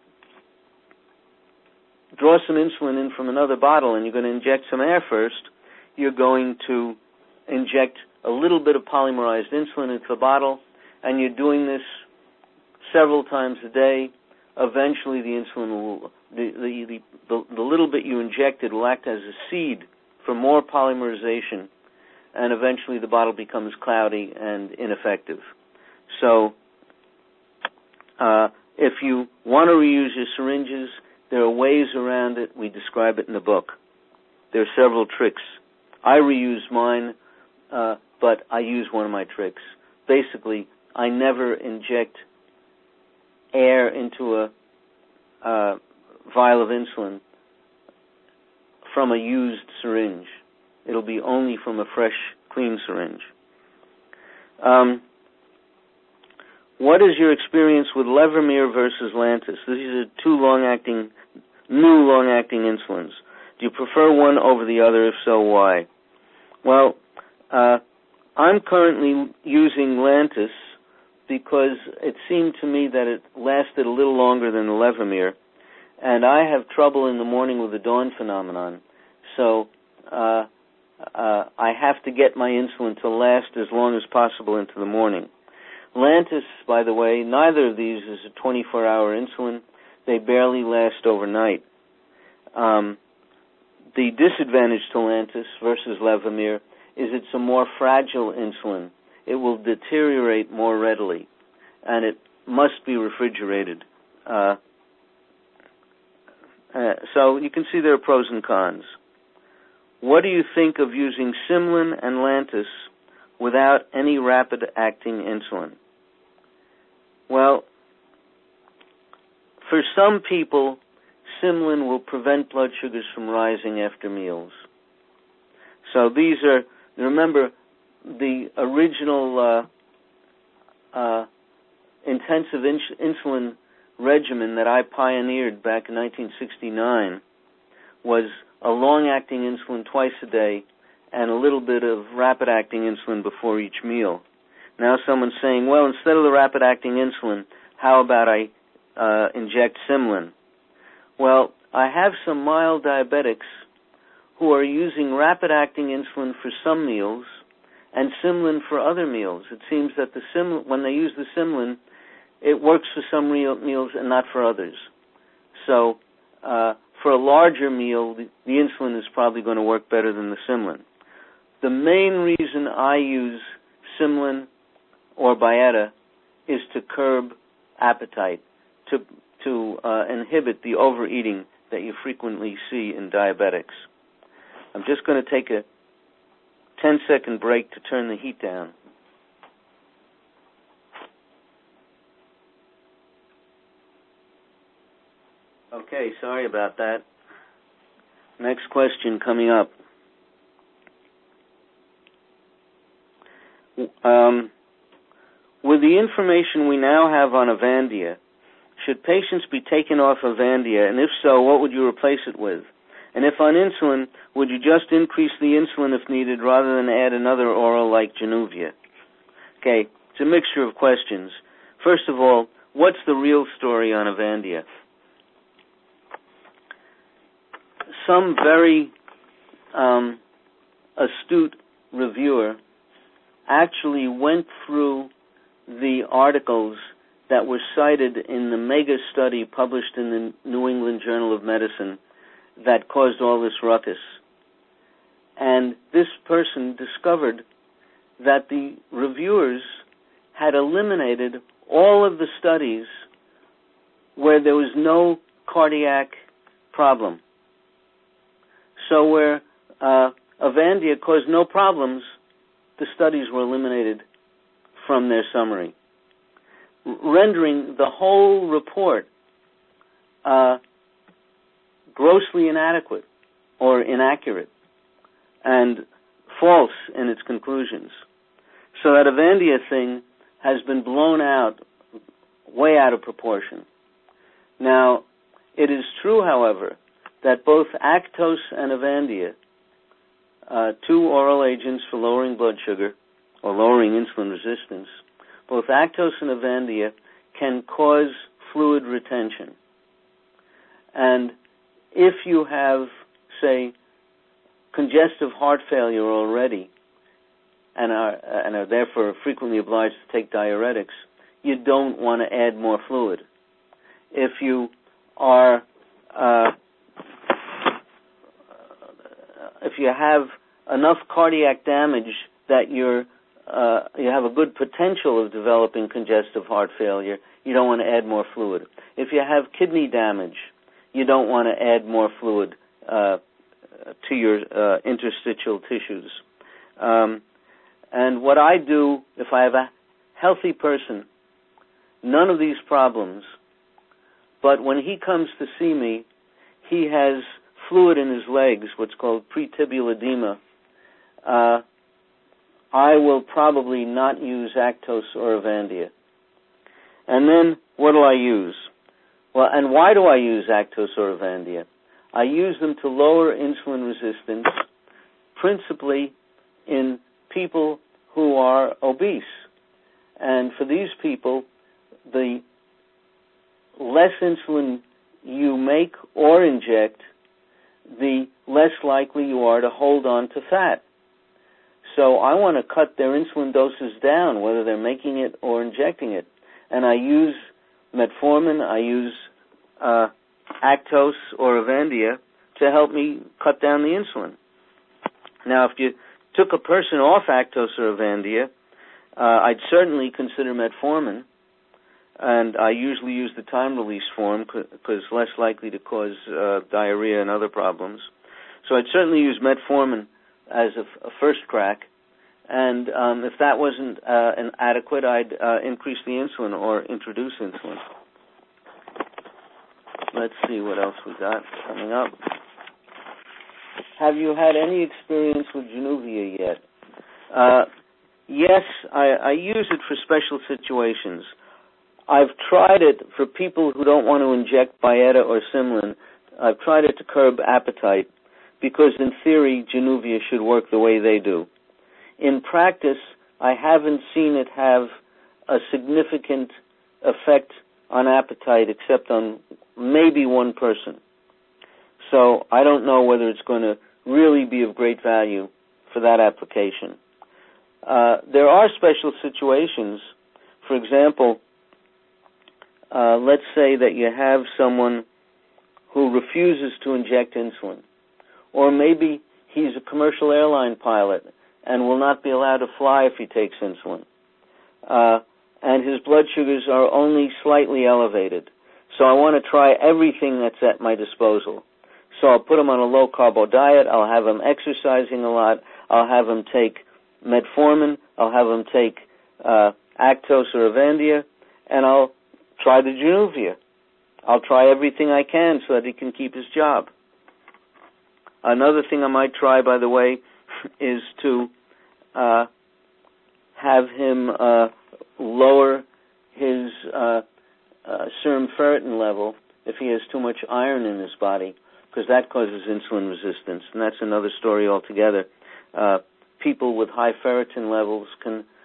draw some insulin in from another bottle and you're going to inject some air first. You're going to inject a little bit of polymerized insulin into the bottle, and you're doing this several times a day. Eventually the insulin will, the, the, the, the, the little bit you injected will act as a seed for more polymerization, and eventually the bottle becomes cloudy and ineffective. So uh, if you want to reuse your syringes, there are ways around it. We describe it in the book. There are several tricks. I reuse mine, uh, but I use one of my tricks. Basically, I never inject air into a uh, vial of insulin from a used syringe. It'll be only from a fresh, clean syringe. Um, what is your experience with Levemir versus Lantus? These are two long-acting, new long-acting insulins. Do you prefer one over the other? If so, why? Well, uh, I'm currently using Lantus because it seemed to me that it lasted a little longer than the Levemir, and I have trouble in the morning with the dawn phenomenon. So uh, uh, I have to get my insulin to last as long as possible into the morning. Lantus, by the way, neither of these is a twenty-four hour insulin. They barely last overnight. Um, the disadvantage to Lantus versus Levemir is it's a more fragile insulin. It will deteriorate more readily, and it must be refrigerated. Uh, uh, so you can see there are pros and cons. What do you think of using Symlin and Lantus without any rapid-acting insulin? Well, for some people, Symlin will prevent blood sugars from rising after meals. So these are, remember, the original uh, uh, intensive ins- insulin regimen that I pioneered back in nineteen sixty-nine was a long-acting insulin twice a day and a little bit of rapid-acting insulin before each meal. Now someone's saying, well, instead of the rapid-acting insulin, how about I uh, inject Symlin? Well, I have some mild diabetics who are using rapid-acting insulin for some meals and Symlin for other meals. It seems that the Symlin, when they use the Symlin, it works for some real meals and not for others. So uh, for a larger meal, the, the insulin is probably going to work better than the Symlin. The main reason I use Symlin or Byetta is to curb appetite, to to uh, inhibit the overeating that you frequently see in diabetics. I'm just going to take a ten-second break to turn the heat down. Okay, sorry about that. Next question coming up. Um, with the information we now have on Avandia, should patients be taken off Avandia, and if so, what would you replace it with? And if on insulin, would you just increase the insulin if needed rather than add another oral like Januvia? Okay, it's a mixture of questions. First of all, what's the real story on Avandia? Some very um, astute reviewer actually went through the articles that were cited in the mega study published in the New England Journal of Medicine that caused all this ruckus. And this person discovered that the reviewers had eliminated all of the studies where there was no cardiac problem. So where uh, Avandia caused no problems, the studies were eliminated from their summary, rendering the whole report uh, grossly inadequate or inaccurate and false in its conclusions. So that Avandia thing has been blown out, way out of proportion. Now, it is true, however, that both Actos and Avandia, uh, two oral agents for lowering blood sugar or lowering insulin resistance, both Actos and Avandia can cause fluid retention. And if you have, say, congestive heart failure already and are, and are therefore frequently obliged to take diuretics, you don't want to add more fluid. If you are, uh, if you have enough cardiac damage that you're Uh, you have a good potential of developing congestive heart failure, you don't want to add more fluid. If you have kidney damage, you don't want to add more fluid uh, to your uh, interstitial tissues. Um, and what I do, if I have a healthy person, none of these problems, but when he comes to see me, he has fluid in his legs, what's called pretibial edema, uh, I will probably not use Actos or Avandia. And then, what do I use? Well, and why do I use Actos or Avandia? I use them to lower insulin resistance, principally in people who are obese. And for these people, the less insulin you make or inject, the less likely you are to hold on to fat. So I want to cut their insulin doses down, whether they're making it or injecting it. And I use metformin, I use uh, Actos or Avandia to help me cut down the insulin. Now, if you took a person off Actos or Avandia, uh, I'd certainly consider metformin, and I usually use the time-release form because less likely to cause uh, diarrhea and other problems. So I'd certainly use metformin as a, a first crack, and um, if that wasn't uh, an adequate, I'd uh, increase the insulin or introduce insulin. Let's see what else we got coming up. Have you had any experience with Januvia yet? Uh, yes, I, I use it for special situations. I've tried it for people who don't want to inject Byetta or Symlin. I've tried it to curb appetite, because in theory, Januvia should work the way they do. In practice, I haven't seen it have a significant effect on appetite except on maybe one person. So I don't know whether it's going to really be of great value for that application. Uh, there are special situations. For example, uh, let's say that you have someone who refuses to inject insulin. Or maybe he's a commercial airline pilot and will not be allowed to fly if he takes insulin. Uh, and his blood sugars are only slightly elevated. So I want to try everything that's at my disposal. So I'll put him on a low-carbo diet. I'll have him exercising a lot. I'll have him take metformin. I'll have him take uh, Actos or Avandia. And I'll try the Januvia. I'll try everything I can so that he can keep his job. Another thing I might try, by the way, is to uh, have him uh, lower his uh, uh, serum ferritin level if he has too much iron in his body, because that causes insulin resistance, and that's another story altogether. Uh, people with high ferritin levels can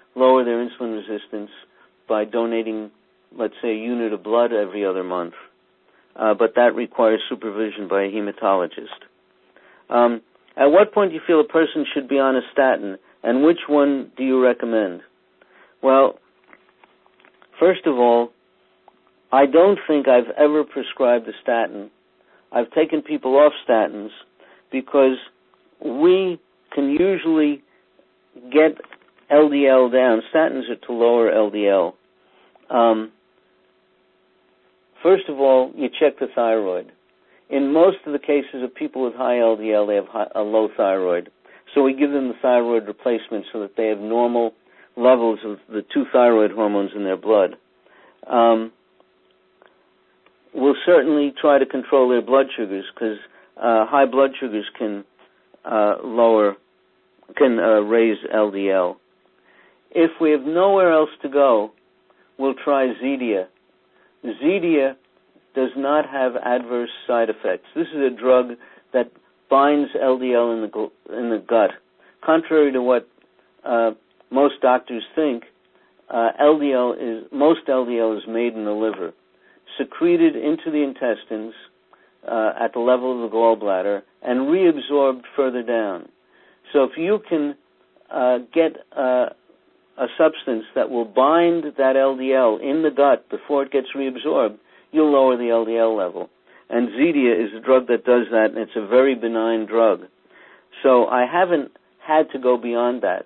lower their insulin resistance by donating, let's say, a unit of blood every other month. Uh, but that requires supervision by a hematologist. Um, at what point do you feel a person should be on a statin, and which one do you recommend? Well, first of all, I don't think I've ever prescribed a statin. I've taken people off statins because we can usually get L D L down. Statins are to lower L D L. Um, first of all, you check the thyroid. In most of the cases of people with high L D L, they have high, a low thyroid. So we give them the thyroid replacement so that they have normal levels of the two thyroid hormones in their blood. Um, we'll certainly try to control their blood sugars because uh, high blood sugars can uh, lower, can uh, raise L D L. If we have nowhere else to go, we'll try Zetia. Zetia does not have adverse side effects. This is a drug that binds L D L in the in the gut. Contrary to what uh, most doctors think, uh, L D L is most L D L is made in the liver, secreted into the intestines uh, at the level of the gallbladder, and reabsorbed further down. So if you can uh, get uh, a substance that will bind that L D L in the gut before it gets reabsorbed, you'll lower the L D L level. And Zetia is a drug that does that, and it's a very benign drug. So I haven't had to go beyond that.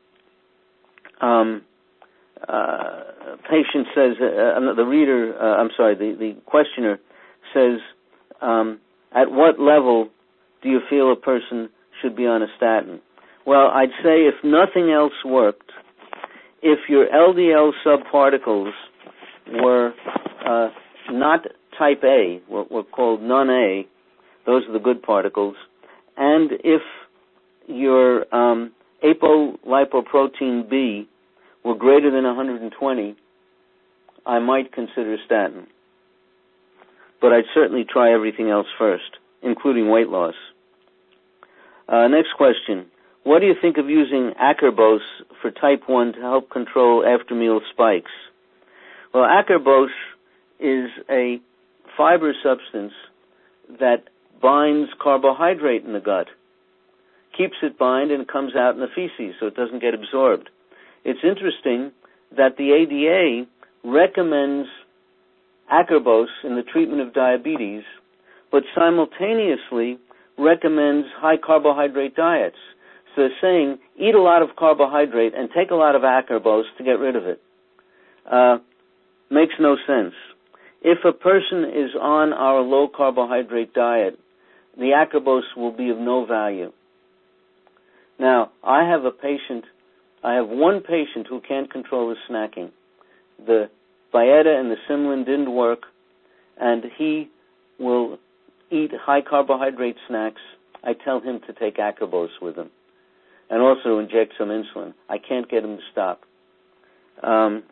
Um, uh, patient says, uh, the reader, uh, I'm sorry, the, the questioner says, um, at what level do you feel a person should be on a statin? Well, I'd say if nothing else worked, if your L D L subparticles were uh, not type A, what were called non-A, those are the good particles, and if your um, apolipoprotein B were greater than one hundred twenty, I might consider a statin. But I'd certainly try everything else first, including weight loss. Uh, next question. What do you think of using Acarbose for type one to help control after-meal spikes? Well, Acarbose is a fiber substance that binds carbohydrate in the gut, keeps it bind, and it comes out in the feces so it doesn't get absorbed. It's interesting that the A D A recommends Acarbose in the treatment of diabetes, but simultaneously recommends high carbohydrate diets. So they're saying, eat a lot of carbohydrate and take a lot of Acarbose to get rid of it. Uh, makes no sense. If a person is on our low-carbohydrate diet, the Acarbose will be of no value. Now, I have a patient, I have one patient who can't control his snacking. The Byetta and the Symlin didn't work, and he will eat high-carbohydrate snacks. I tell him to take Acarbose with him, and also inject some insulin. I can't get him to stop. Um,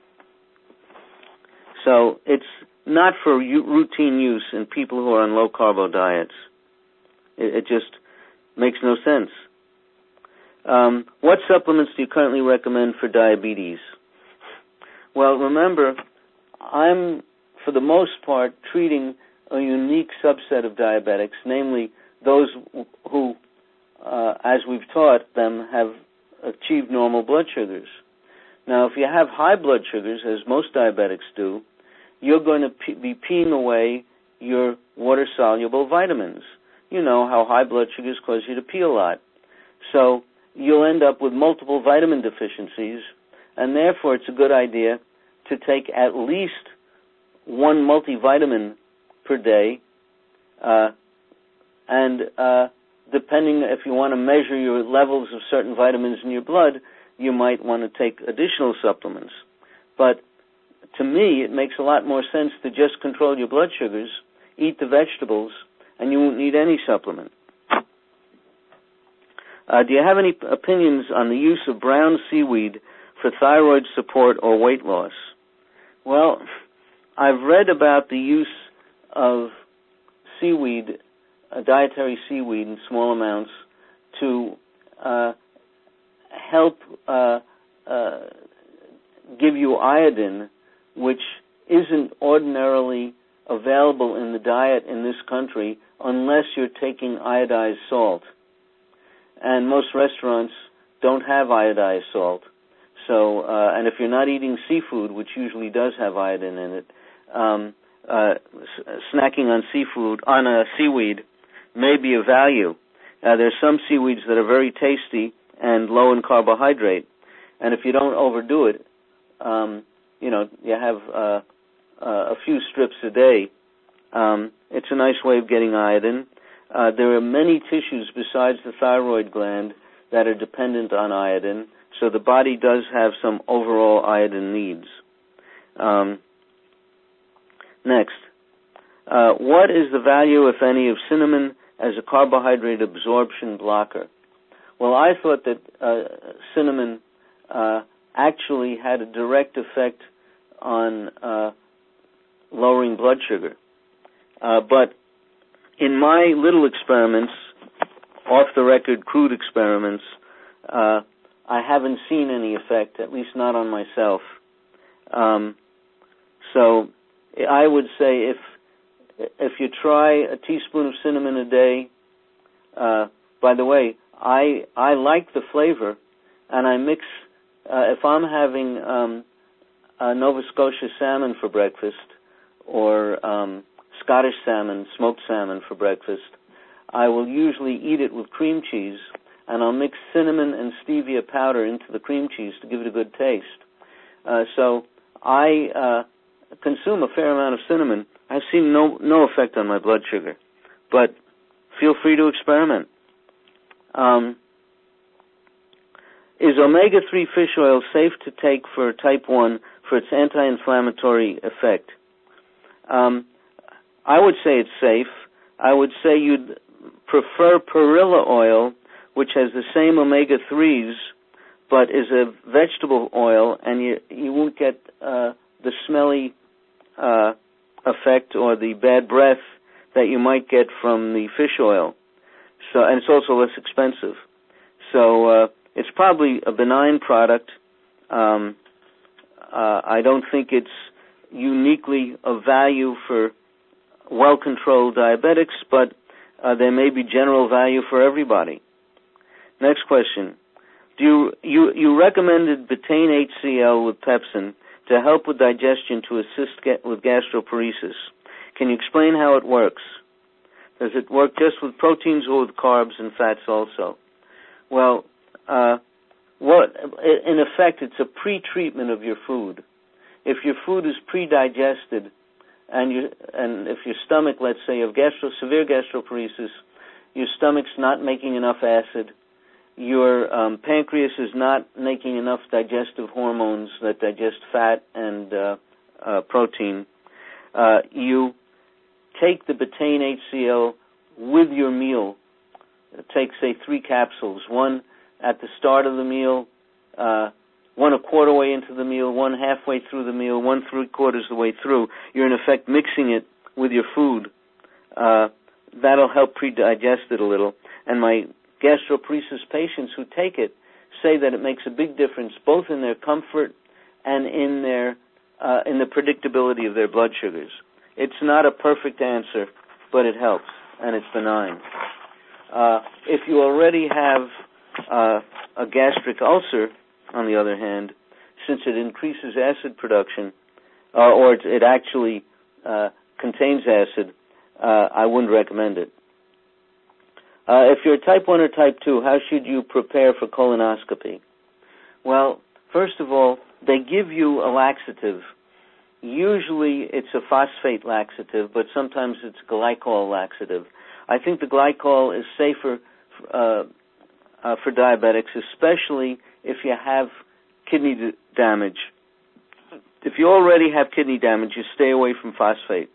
so it's not for u- routine use in people who are on low-carbo diets. It, it just makes no sense. Um, what supplements do you currently recommend for diabetes? Well, remember, I'm, for the most part, treating a unique subset of diabetics, namely those who, uh, as we've taught them, have achieved normal blood sugars. Now, if you have high blood sugars, as most diabetics do, you're going to p- be peeing away your water-soluble vitamins. You know how high blood sugars cause you to pee a lot. So you'll end up with multiple vitamin deficiencies, and therefore it's a good idea to take at least one multivitamin per day, uh, and uh, depending if you want to measure your levels of certain vitamins in your blood, you might want to take additional supplements. But to me, it makes a lot more sense to just control your blood sugars, eat the vegetables, and you won't need any supplement. Uh, do you have any opinions on the use of brown seaweed for thyroid support or weight loss? Well, I've read about the use of seaweed, uh, dietary seaweed in small amounts to uh, help uh, uh, give you iodine, which isn't ordinarily available in the diet in this country unless you're taking iodized salt. And most restaurants don't have iodized salt. So, uh, and if you're not eating seafood, which usually does have iodine in it, um, uh, s- snacking on seafood, on a seaweed, may be of value. Uh, there's some seaweeds that are very tasty and low in carbohydrate, and if you don't overdo it, um, you know, you have uh, uh, a few strips a day. Um, it's a nice way of getting iodine. Uh, there are many tissues besides the thyroid gland that are dependent on iodine, so the body does have some overall iodine needs. Um, next, uh, what is the value, if any, of cinnamon as a carbohydrate absorption blocker? Well, I thought that uh, cinnamon uh, actually had a direct effect on uh, lowering blood sugar. Uh, but in my little experiments, off-the-record crude experiments, uh, I haven't seen any effect, at least not on myself. Um, so I would say if if you try a teaspoon of cinnamon a day, uh, by the way, I I like the flavor, and I mix, uh, if I'm having um, a Nova Scotia salmon for breakfast, or um, Scottish salmon, smoked salmon for breakfast, I will usually eat it with cream cheese, and I'll mix cinnamon and stevia powder into the cream cheese to give it a good taste. Uh, so I uh, consume a fair amount of cinnamon. I've seen no no effect on my blood sugar, but feel free to experiment. Um, is omega three fish oil safe to take for type one for its anti-inflammatory effect? Um, I would say it's safe. I would say you'd prefer perilla oil, which has the same omega threes, but is a vegetable oil, and you you won't get uh, the smelly uh, effect or the bad breath that you might get from the fish oil. So, and it's also less expensive. So uh, it's probably a benign product. Um, uh, I don't think it's uniquely of value for well-controlled diabetics, but uh, there may be general value for everybody. Next question. Do you, you, you recommended betaine H C L with pepsin to help with digestion to assist get, with gastroparesis. Can you explain how it works? Does it work just with proteins or with carbs and fats also? Well, uh, what, in effect, it's a pre-treatment of your food. If your food is pre-digested, and you, and if your stomach, let's say, of gastro, severe gastroparesis, your stomach's not making enough acid, your um, pancreas is not making enough digestive hormones that digest fat and uh, uh, protein, uh, you take the betaine H C L with your meal. Take, say, three capsules, one at the start of the meal, uh, one a quarter way into the meal, one halfway through the meal, one three quarters of the way through. You're, in effect, mixing it with your food. Uh, that'll help pre-digest it a little. And my gastroparesis patients who take it say that it makes a big difference both in their comfort and in their uh, in the predictability of their blood sugars. It's not a perfect answer, but it helps, and it's benign. Uh, if you already have uh, a gastric ulcer, on the other hand, since it increases acid production, uh, or it, it actually uh, contains acid, uh, I wouldn't recommend it. Uh, if you're type one or type two, how should you prepare for colonoscopy? Well, first of all, they give you a laxative. Usually it's a phosphate laxative, but sometimes it's glycol laxative. I think the glycol is safer uh, uh, for diabetics, especially if you have kidney d- damage. If you already have kidney damage, you stay away from phosphate.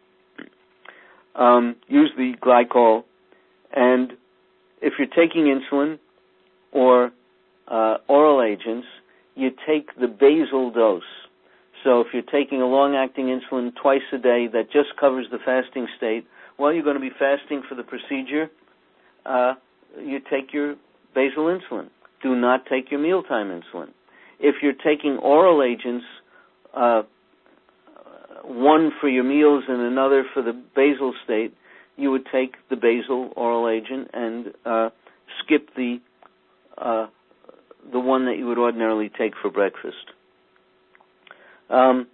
Um, use the glycol, and if you're taking insulin or uh, oral agents, you take the basal dose. So if you're taking a long-acting insulin twice a day that just covers the fasting state, well, you're going to be fasting for the procedure. Uh, you take your basal insulin. Do not take your mealtime insulin. if you're taking oral agents, uh, one for your meals and another for the basal state, you would take the basal oral agent and uh, skip the uh, the one that you would ordinarily take for breakfast. Um,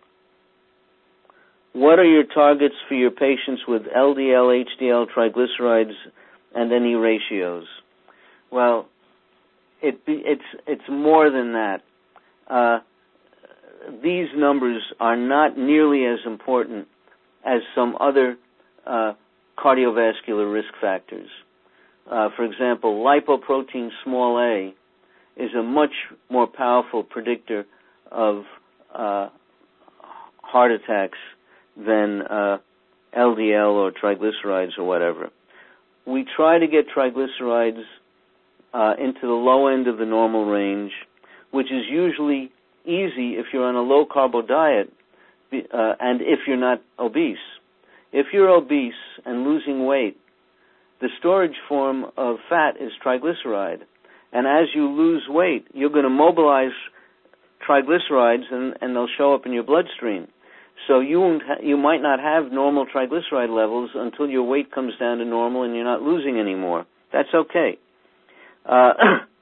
what are your targets for your patients with L D L, H D L, triglycerides, and any ratios? Well, it be, it's it's more than that. Uh, these numbers are not nearly as important as some other uh, cardiovascular risk factors. Uh, for example, lipoprotein small a is a much more powerful predictor of uh, heart attacks than uh, L D L or triglycerides or whatever. We try to get triglycerides uh, into the low end of the normal range, which is usually easy if you're on a low-carb diet uh, and if you're not obese. If you're obese and losing weight, the storage form of fat is triglyceride. And as you lose weight, you're going to mobilize triglycerides and, and they'll show up in your bloodstream. So you won't ha- you might not have normal triglyceride levels until your weight comes down to normal and you're not losing anymore. That's okay. Uh,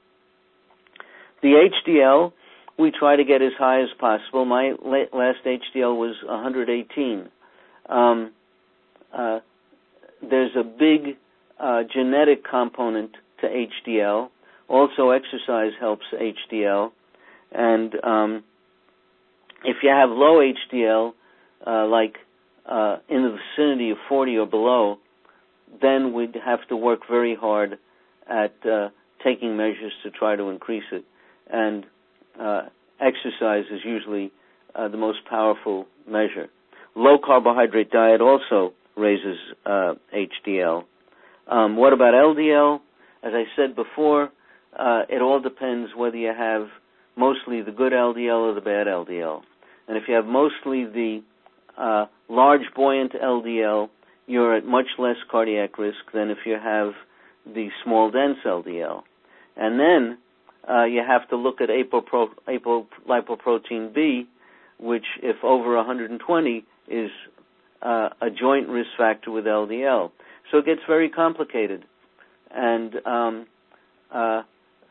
the H D L, we try to get as high as possible. My last H D L was one hundred eighteen. Um, uh, there's a big uh, genetic component to H D L. Also, exercise helps H D L. And um, if you have low H D L, uh, like uh, in the vicinity of forty or below, then we'd have to work very hard at uh, taking measures to try to increase it. And uh, exercise is usually uh, the most powerful measure. Low carbohydrate diet also raises uh, H D L. Um, what about L D L? As I said before, uh, it all depends whether you have mostly the good L D L or the bad L D L. And if you have mostly the uh, large buoyant L D L, you're at much less cardiac risk than if you have the small dense L D L. And then uh, you have to look at apopro- apolipoprotein B, which, if over one hundred twenty, is uh, a joint risk factor with L D L. So it gets very complicated. And um, uh,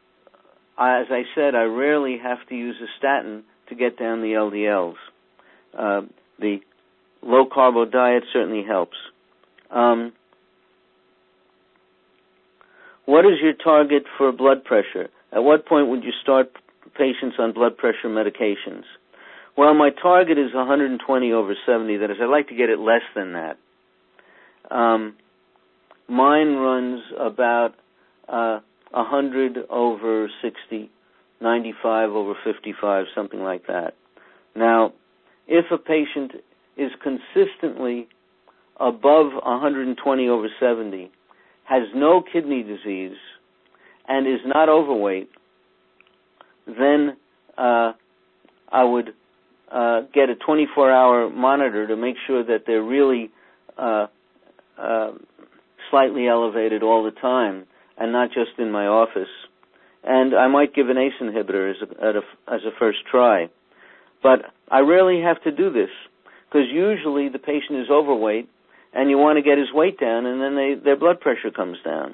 as I said, I rarely have to use a statin to get down the L D Ls. Uh, the low-carbo diet certainly helps. Um, what is your target for blood pressure? At what point would you start patients on blood pressure medications? Well, my target is one hundred twenty over seventy. That is, I'd like to get it less than that. Um, mine runs about uh, one hundred over sixty, ninety-five over fifty-five, something like that. Now, if a patient is consistently above one hundred twenty over seventy, has no kidney disease, and is not overweight, then uh, I would uh, get a twenty-four hour monitor to make sure that they're really uh, uh, slightly elevated all the time, and not just in my office. And I might give an A C E inhibitor as a, as a, as a first try. But I rarely have to do this, because usually the patient is overweight, and you want to get his weight down, and then they, their blood pressure comes down.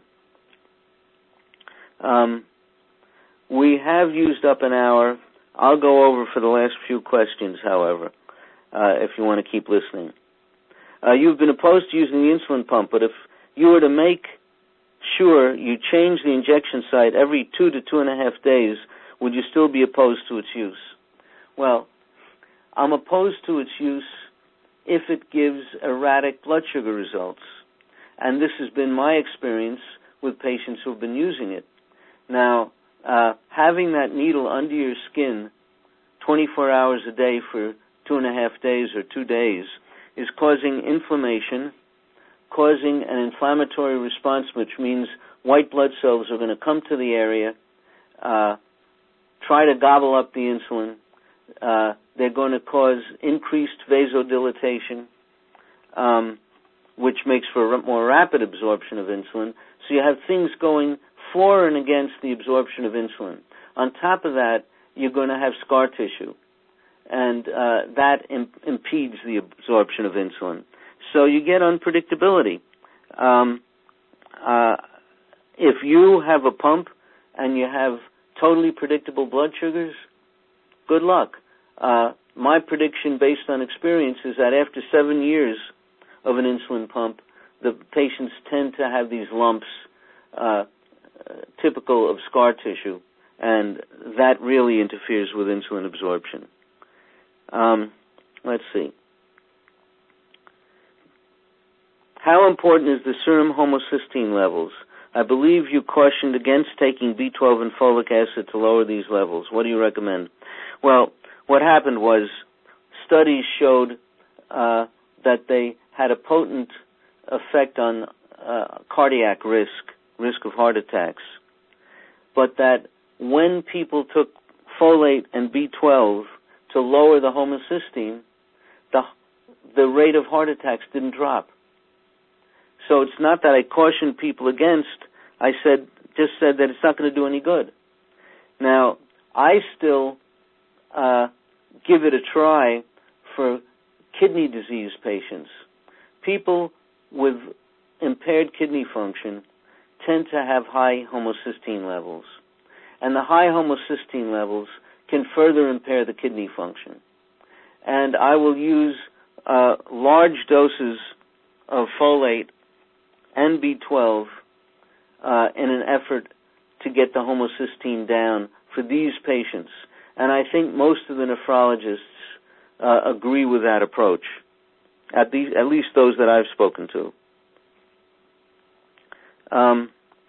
Um, we have used up an hour. I'll go over for the last few questions, however, uh, if you want to keep listening. Uh, you've been opposed to using the insulin pump, but if you were to make sure you change the injection site every two to two and a half days, would you still be opposed to its use? Well, I'm opposed to its use if it gives erratic blood sugar results. And this has been my experience with patients who have been using it. Now, uh, having that needle under your skin twenty-four hours a day for two and a half days or two days is causing inflammation, causing an inflammatory response, which means white blood cells are going to come to the area, uh, try to gobble up the insulin. Uh, they're going to cause increased vasodilatation, um, which makes for a more rapid absorption of insulin. So you have things going for and against the absorption of insulin. On top of that, you're going to have scar tissue, and uh, that Im- impedes the absorption of insulin. So you get unpredictability. Um, uh, if you have a pump and you have totally predictable blood sugars, good luck. Uh, my prediction based on experience is that after seven years of an insulin pump, the patients tend to have these lumps uh, typical of scar tissue, and that really interferes with insulin absorption. Um, let's see. How important is the serum homocysteine levels? I believe you cautioned against taking B twelve and folic acid to lower these levels. What do you recommend? Well, what happened was studies showed uh, that they had a potent effect on uh, cardiac risk, risk of heart attacks, but that when people took folate and B twelve to lower the homocysteine, the the rate of heart attacks didn't drop. So it's not that I cautioned people against, I said just said that it's not going to do any good. Now, I still uh, give it a try for kidney disease patients. People with impaired kidney function tend to have high homocysteine levels, and the high homocysteine levels can further impair the kidney function. And I will use uh, large doses of folate and B twelve uh, in an effort to get the homocysteine down for these patients. And I think most of the nephrologists uh, agree with that approach, at, the, at least those that I've spoken to. Um,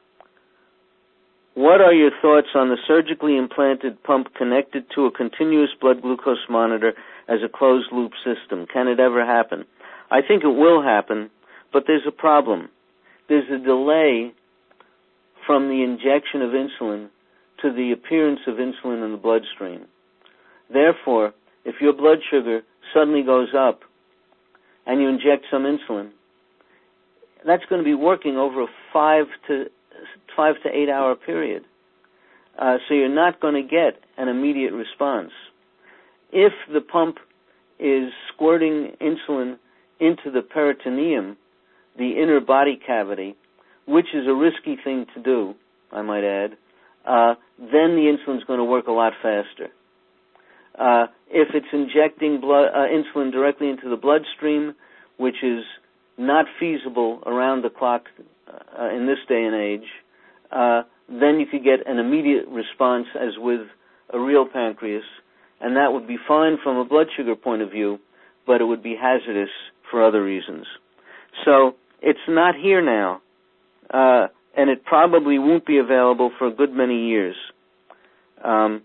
what are your thoughts on the surgically implanted pump connected to a continuous blood glucose monitor as a closed-loop system? Can it ever happen? I think it will happen, but there's a problem. There's a delay from the injection of insulin to the appearance of insulin in the bloodstream. Therefore, if your blood sugar suddenly goes up and you inject some insulin, that's going to be working over a five to five to eight hour period. Uh, so you're not going to get an immediate response. If the pump is squirting insulin into the peritoneum, the inner body cavity, which is a risky thing to do, I might add, uh, then the insulin's going to work a lot faster. Uh, if it's injecting blood, uh, insulin directly into the bloodstream, which is not feasible around the clock uh, in this day and age, uh, then you could get an immediate response as with a real pancreas, and that would be fine from a blood sugar point of view, but it would be hazardous for other reasons. So it's not here now, uh, and it probably won't be available for a good many years. Um,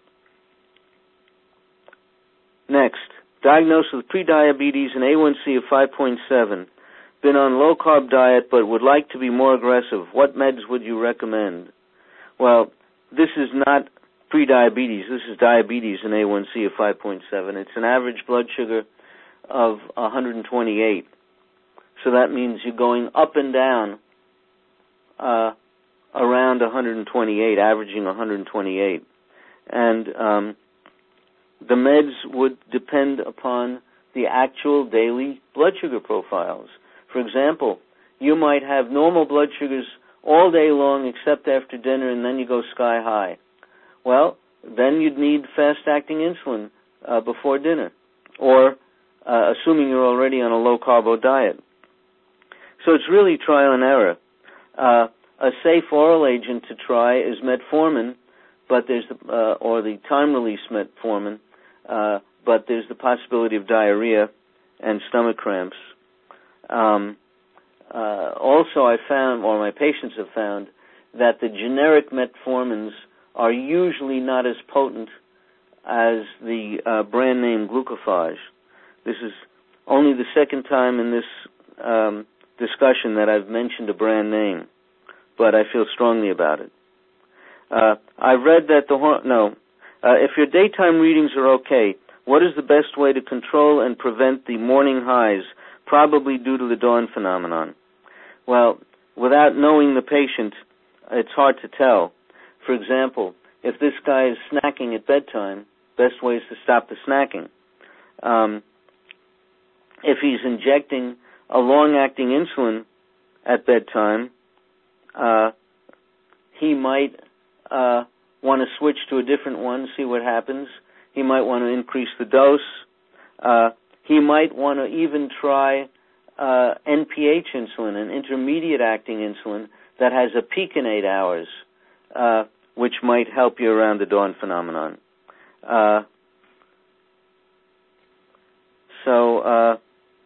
next, diagnosed with prediabetes and A one C of five point seven. Been on low-carb diet but would like to be more aggressive. What meds would you recommend? Well, this is not prediabetes. This is diabetes and A one C of five point seven. It's an average blood sugar of one hundred twenty-eight. So that means you're going up and down uh, around one hundred twenty-eight, averaging one hundred twenty-eight. And um, the meds would depend upon the actual daily blood sugar profiles. For example, you might have normal blood sugars all day long except after dinner, and then you go sky high. Well, then you'd need fast-acting insulin uh, before dinner, or uh, assuming you're already on a low-carbo diet. So it's really trial and error. Uh, a safe oral agent to try is metformin, but there's the, uh, or the time-release metformin, uh, but there's the possibility of diarrhea and stomach cramps. Um, uh, also, I found, or my patients have found, that the generic metformins are usually not as potent as the uh, brand name Glucophage. This is only the second time in this um, discussion that I've mentioned a brand name, but I feel strongly about it. Uh, I've read that the no, uh, if your daytime readings are okay, what is the best way to control and prevent the morning highs, probably due to the dawn phenomenon? Well, without knowing the patient, it's hard to tell. For example, if this guy is snacking at bedtime, best way is to stop the snacking. Um, if he's injecting a long-acting insulin at bedtime, uh, he might uh, want to switch to a different one, see what happens. He might want to increase the dose. Uh, he might want to even try uh, N P H insulin, an intermediate-acting insulin that has a peak in eight hours, uh, which might help you around the dawn phenomenon. Uh, so uh,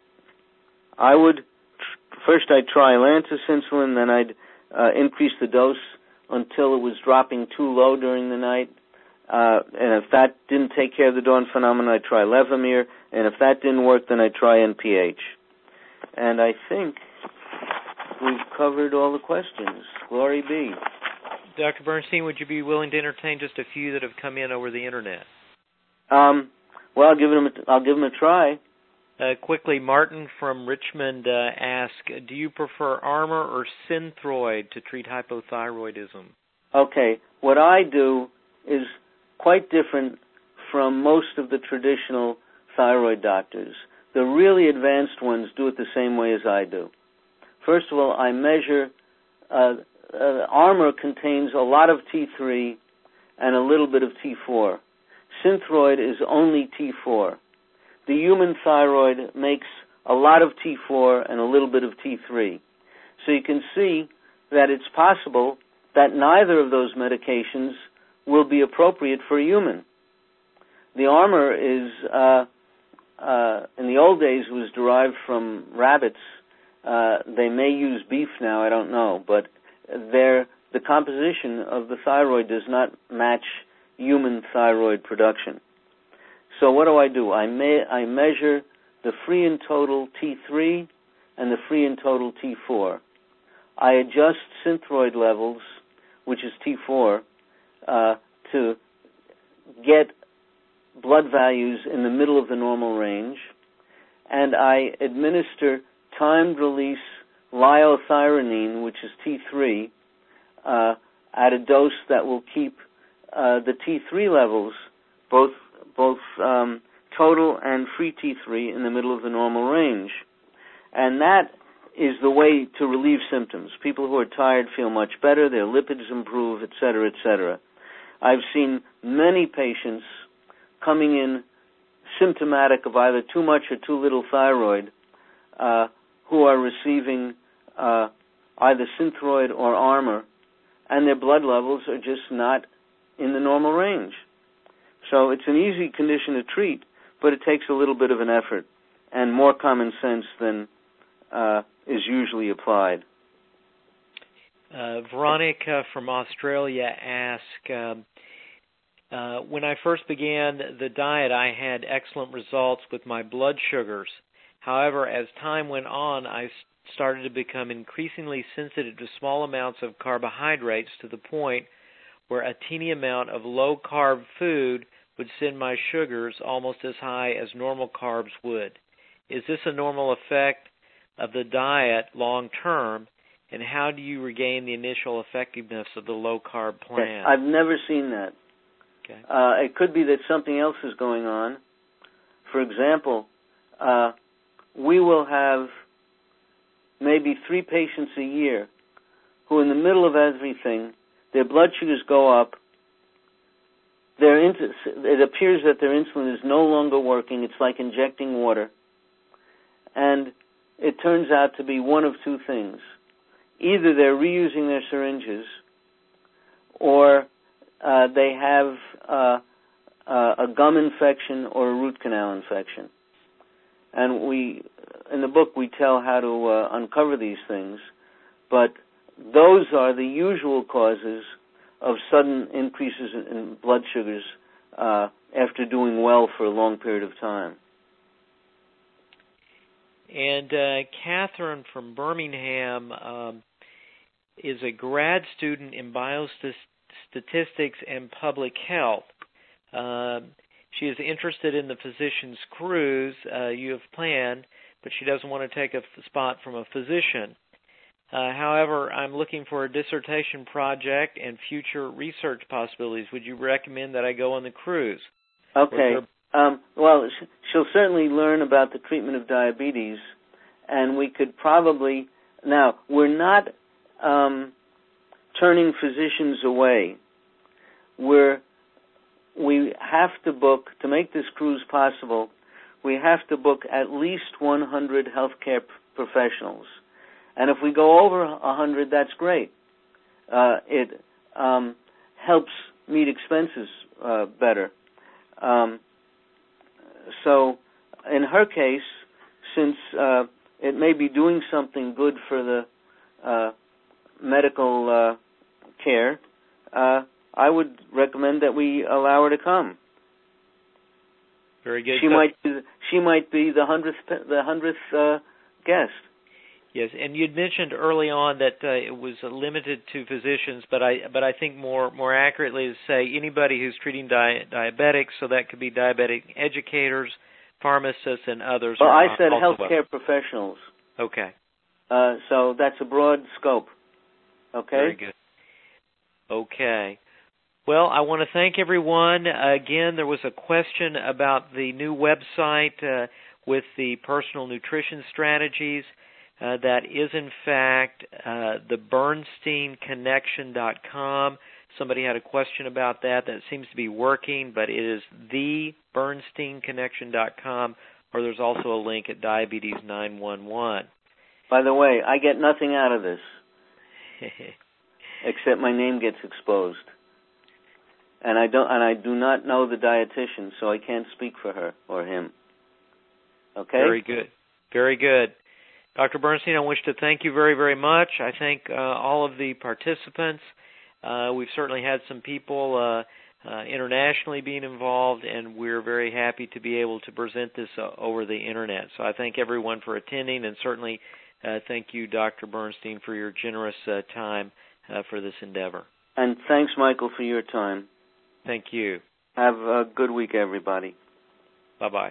I would, first I'd try Lantus insulin, then I'd uh, increase the dose until it was dropping too low during the night. Uh, and if that didn't take care of the dawn phenomenon, I'd try Levemir. And if that didn't work, then I'd try N P H. And I think we've covered all the questions. Glory be. Doctor Bernstein, would you be willing to entertain just a few that have come in over the Internet? Um, well, I'll give them a, I'll give them a try. Uh, quickly, Martin from Richmond uh, asked, do you prefer Armour or Synthroid to treat hypothyroidism? Okay. What I do is quite different from most of the traditional thyroid doctors. The really advanced ones do it the same way as I do. First of all, I measure, uh, uh, Armour contains a lot of T three and a little bit of T four. Synthroid is only T four. The human thyroid makes a lot of T four and a little bit of T three. So you can see that it's possible that neither of those medications will be appropriate for a human. The Armour is, uh, uh, in the old days, was derived from rabbits. Uh, they may use beef now, I don't know, but they're, the composition of the thyroid does not match human thyroid production. So what do I do? I, me- I measure the free and total T three and the free and total T four. I adjust Synthroid levels, which is T four, uh, to get blood values in the middle of the normal range, and I administer timed-release liothyronine, which is T three, uh, at a dose that will keep uh, the T three levels, both both um, total and free T three, in the middle of the normal range. And that is the way to relieve symptoms. People who are tired feel much better, their lipids improve, et cetera, et cetera. I've seen many patients coming in symptomatic of either too much or too little thyroid uh, who are receiving uh, either Synthroid or Armour, and their blood levels are just not in the normal range. So it's an easy condition to treat, but it takes a little bit of an effort and more common sense than uh, is usually applied. Uh, Veronica from Australia asked, um, uh, when I first began the diet, I had excellent results with my blood sugars. However, as time went on, I started to become increasingly sensitive to small amounts of carbohydrates to the point where a teeny amount of low-carb food would send my sugars almost as high as normal carbs would. Is this a normal effect of the diet long-term, and how do you regain the initial effectiveness of the low-carb plan? Yes, I've never seen that. Okay. Uh, it could be that something else is going on. For example, uh, we will have maybe three patients a year who, in the middle of everything, their blood sugars go up. Their int- it appears that their insulin is no longer working. It's like injecting water. And it turns out to be one of two things. Either they're reusing their syringes, or uh, they have uh, uh, a gum infection or a root canal infection. And we, in the book, we tell how to uh, uncover these things, but those are the usual causes of sudden increases in blood sugars uh, after doing well for a long period of time. And uh, Catherine from Birmingham um, is a grad student in biostatistics and public health. Uh, she is interested in the physician's cruise uh, you have planned, but she doesn't want to take a f- spot from a physician. Uh, however, I'm looking for a dissertation project and future research possibilities. Would you recommend that I go on the cruise? Okay. Um, well, sh- she'll certainly learn about the treatment of diabetes, and we could probably... Now, we're not um, turning physicians away. We're, we have to book, to make this cruise possible, we have to book at least one hundred healthcare p- professionals. And if we go over one hundred, that's great. Uh, it um, helps meet expenses uh, better. Um, so in her case, since uh, it may be doing something good for the uh, medical uh, care, uh, I would recommend that we allow her to come. Very good. She so, might be, she might be the hundredth the hundredth uh, guest. Yes, and you'd mentioned early on that uh, it was uh, limited to physicians, but I but I think more more accurately to say anybody who's treating di- diabetics, so that could be diabetic educators, pharmacists, and others. Well, are I said also healthcare professionals. Okay. Uh, so that's a broad scope. Okay? Very good. Okay. Well, I want to thank everyone. Again, there was a question about the new website uh, with the personal nutrition strategies. Uh, that is, in fact, uh, the bernstein connection dot com. Somebody had a question about that. That seems to be working, but it is the bernstein connection dot com, or there's also a link at diabetes nine one one. By the way, I get nothing out of this, except my name gets exposed. And I don't, and I do not know the dietitian, so I can't speak for her or him. Okay? Very good. Very good. Doctor Bernstein, I wish to thank you very, very much. I thank uh, all of the participants. Uh, we've certainly had some people uh, uh, internationally being involved, and we're very happy to be able to present this uh, over the Internet. So I thank everyone for attending, and certainly uh, thank you, Doctor Bernstein, for your generous uh, time uh, for this endeavor. And thanks, Michael, for your time. Thank you. Have a good week, everybody. Bye-bye.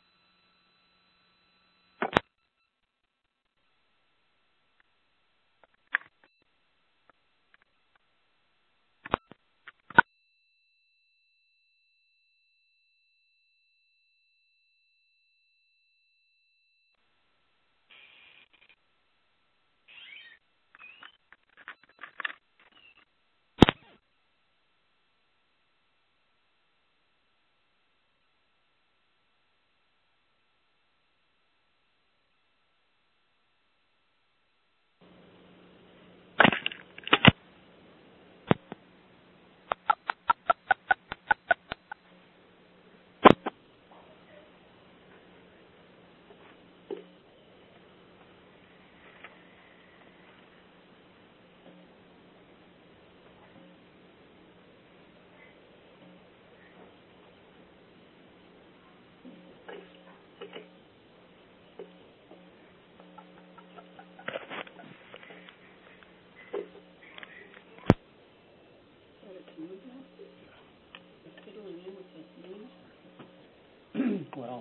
Well,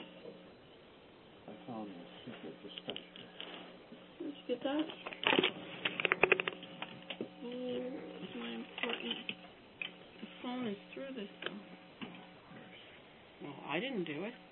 I found the secret dispenser. Did you get that? Oh, it's my important. The phone is through this though. Well, I didn't do it.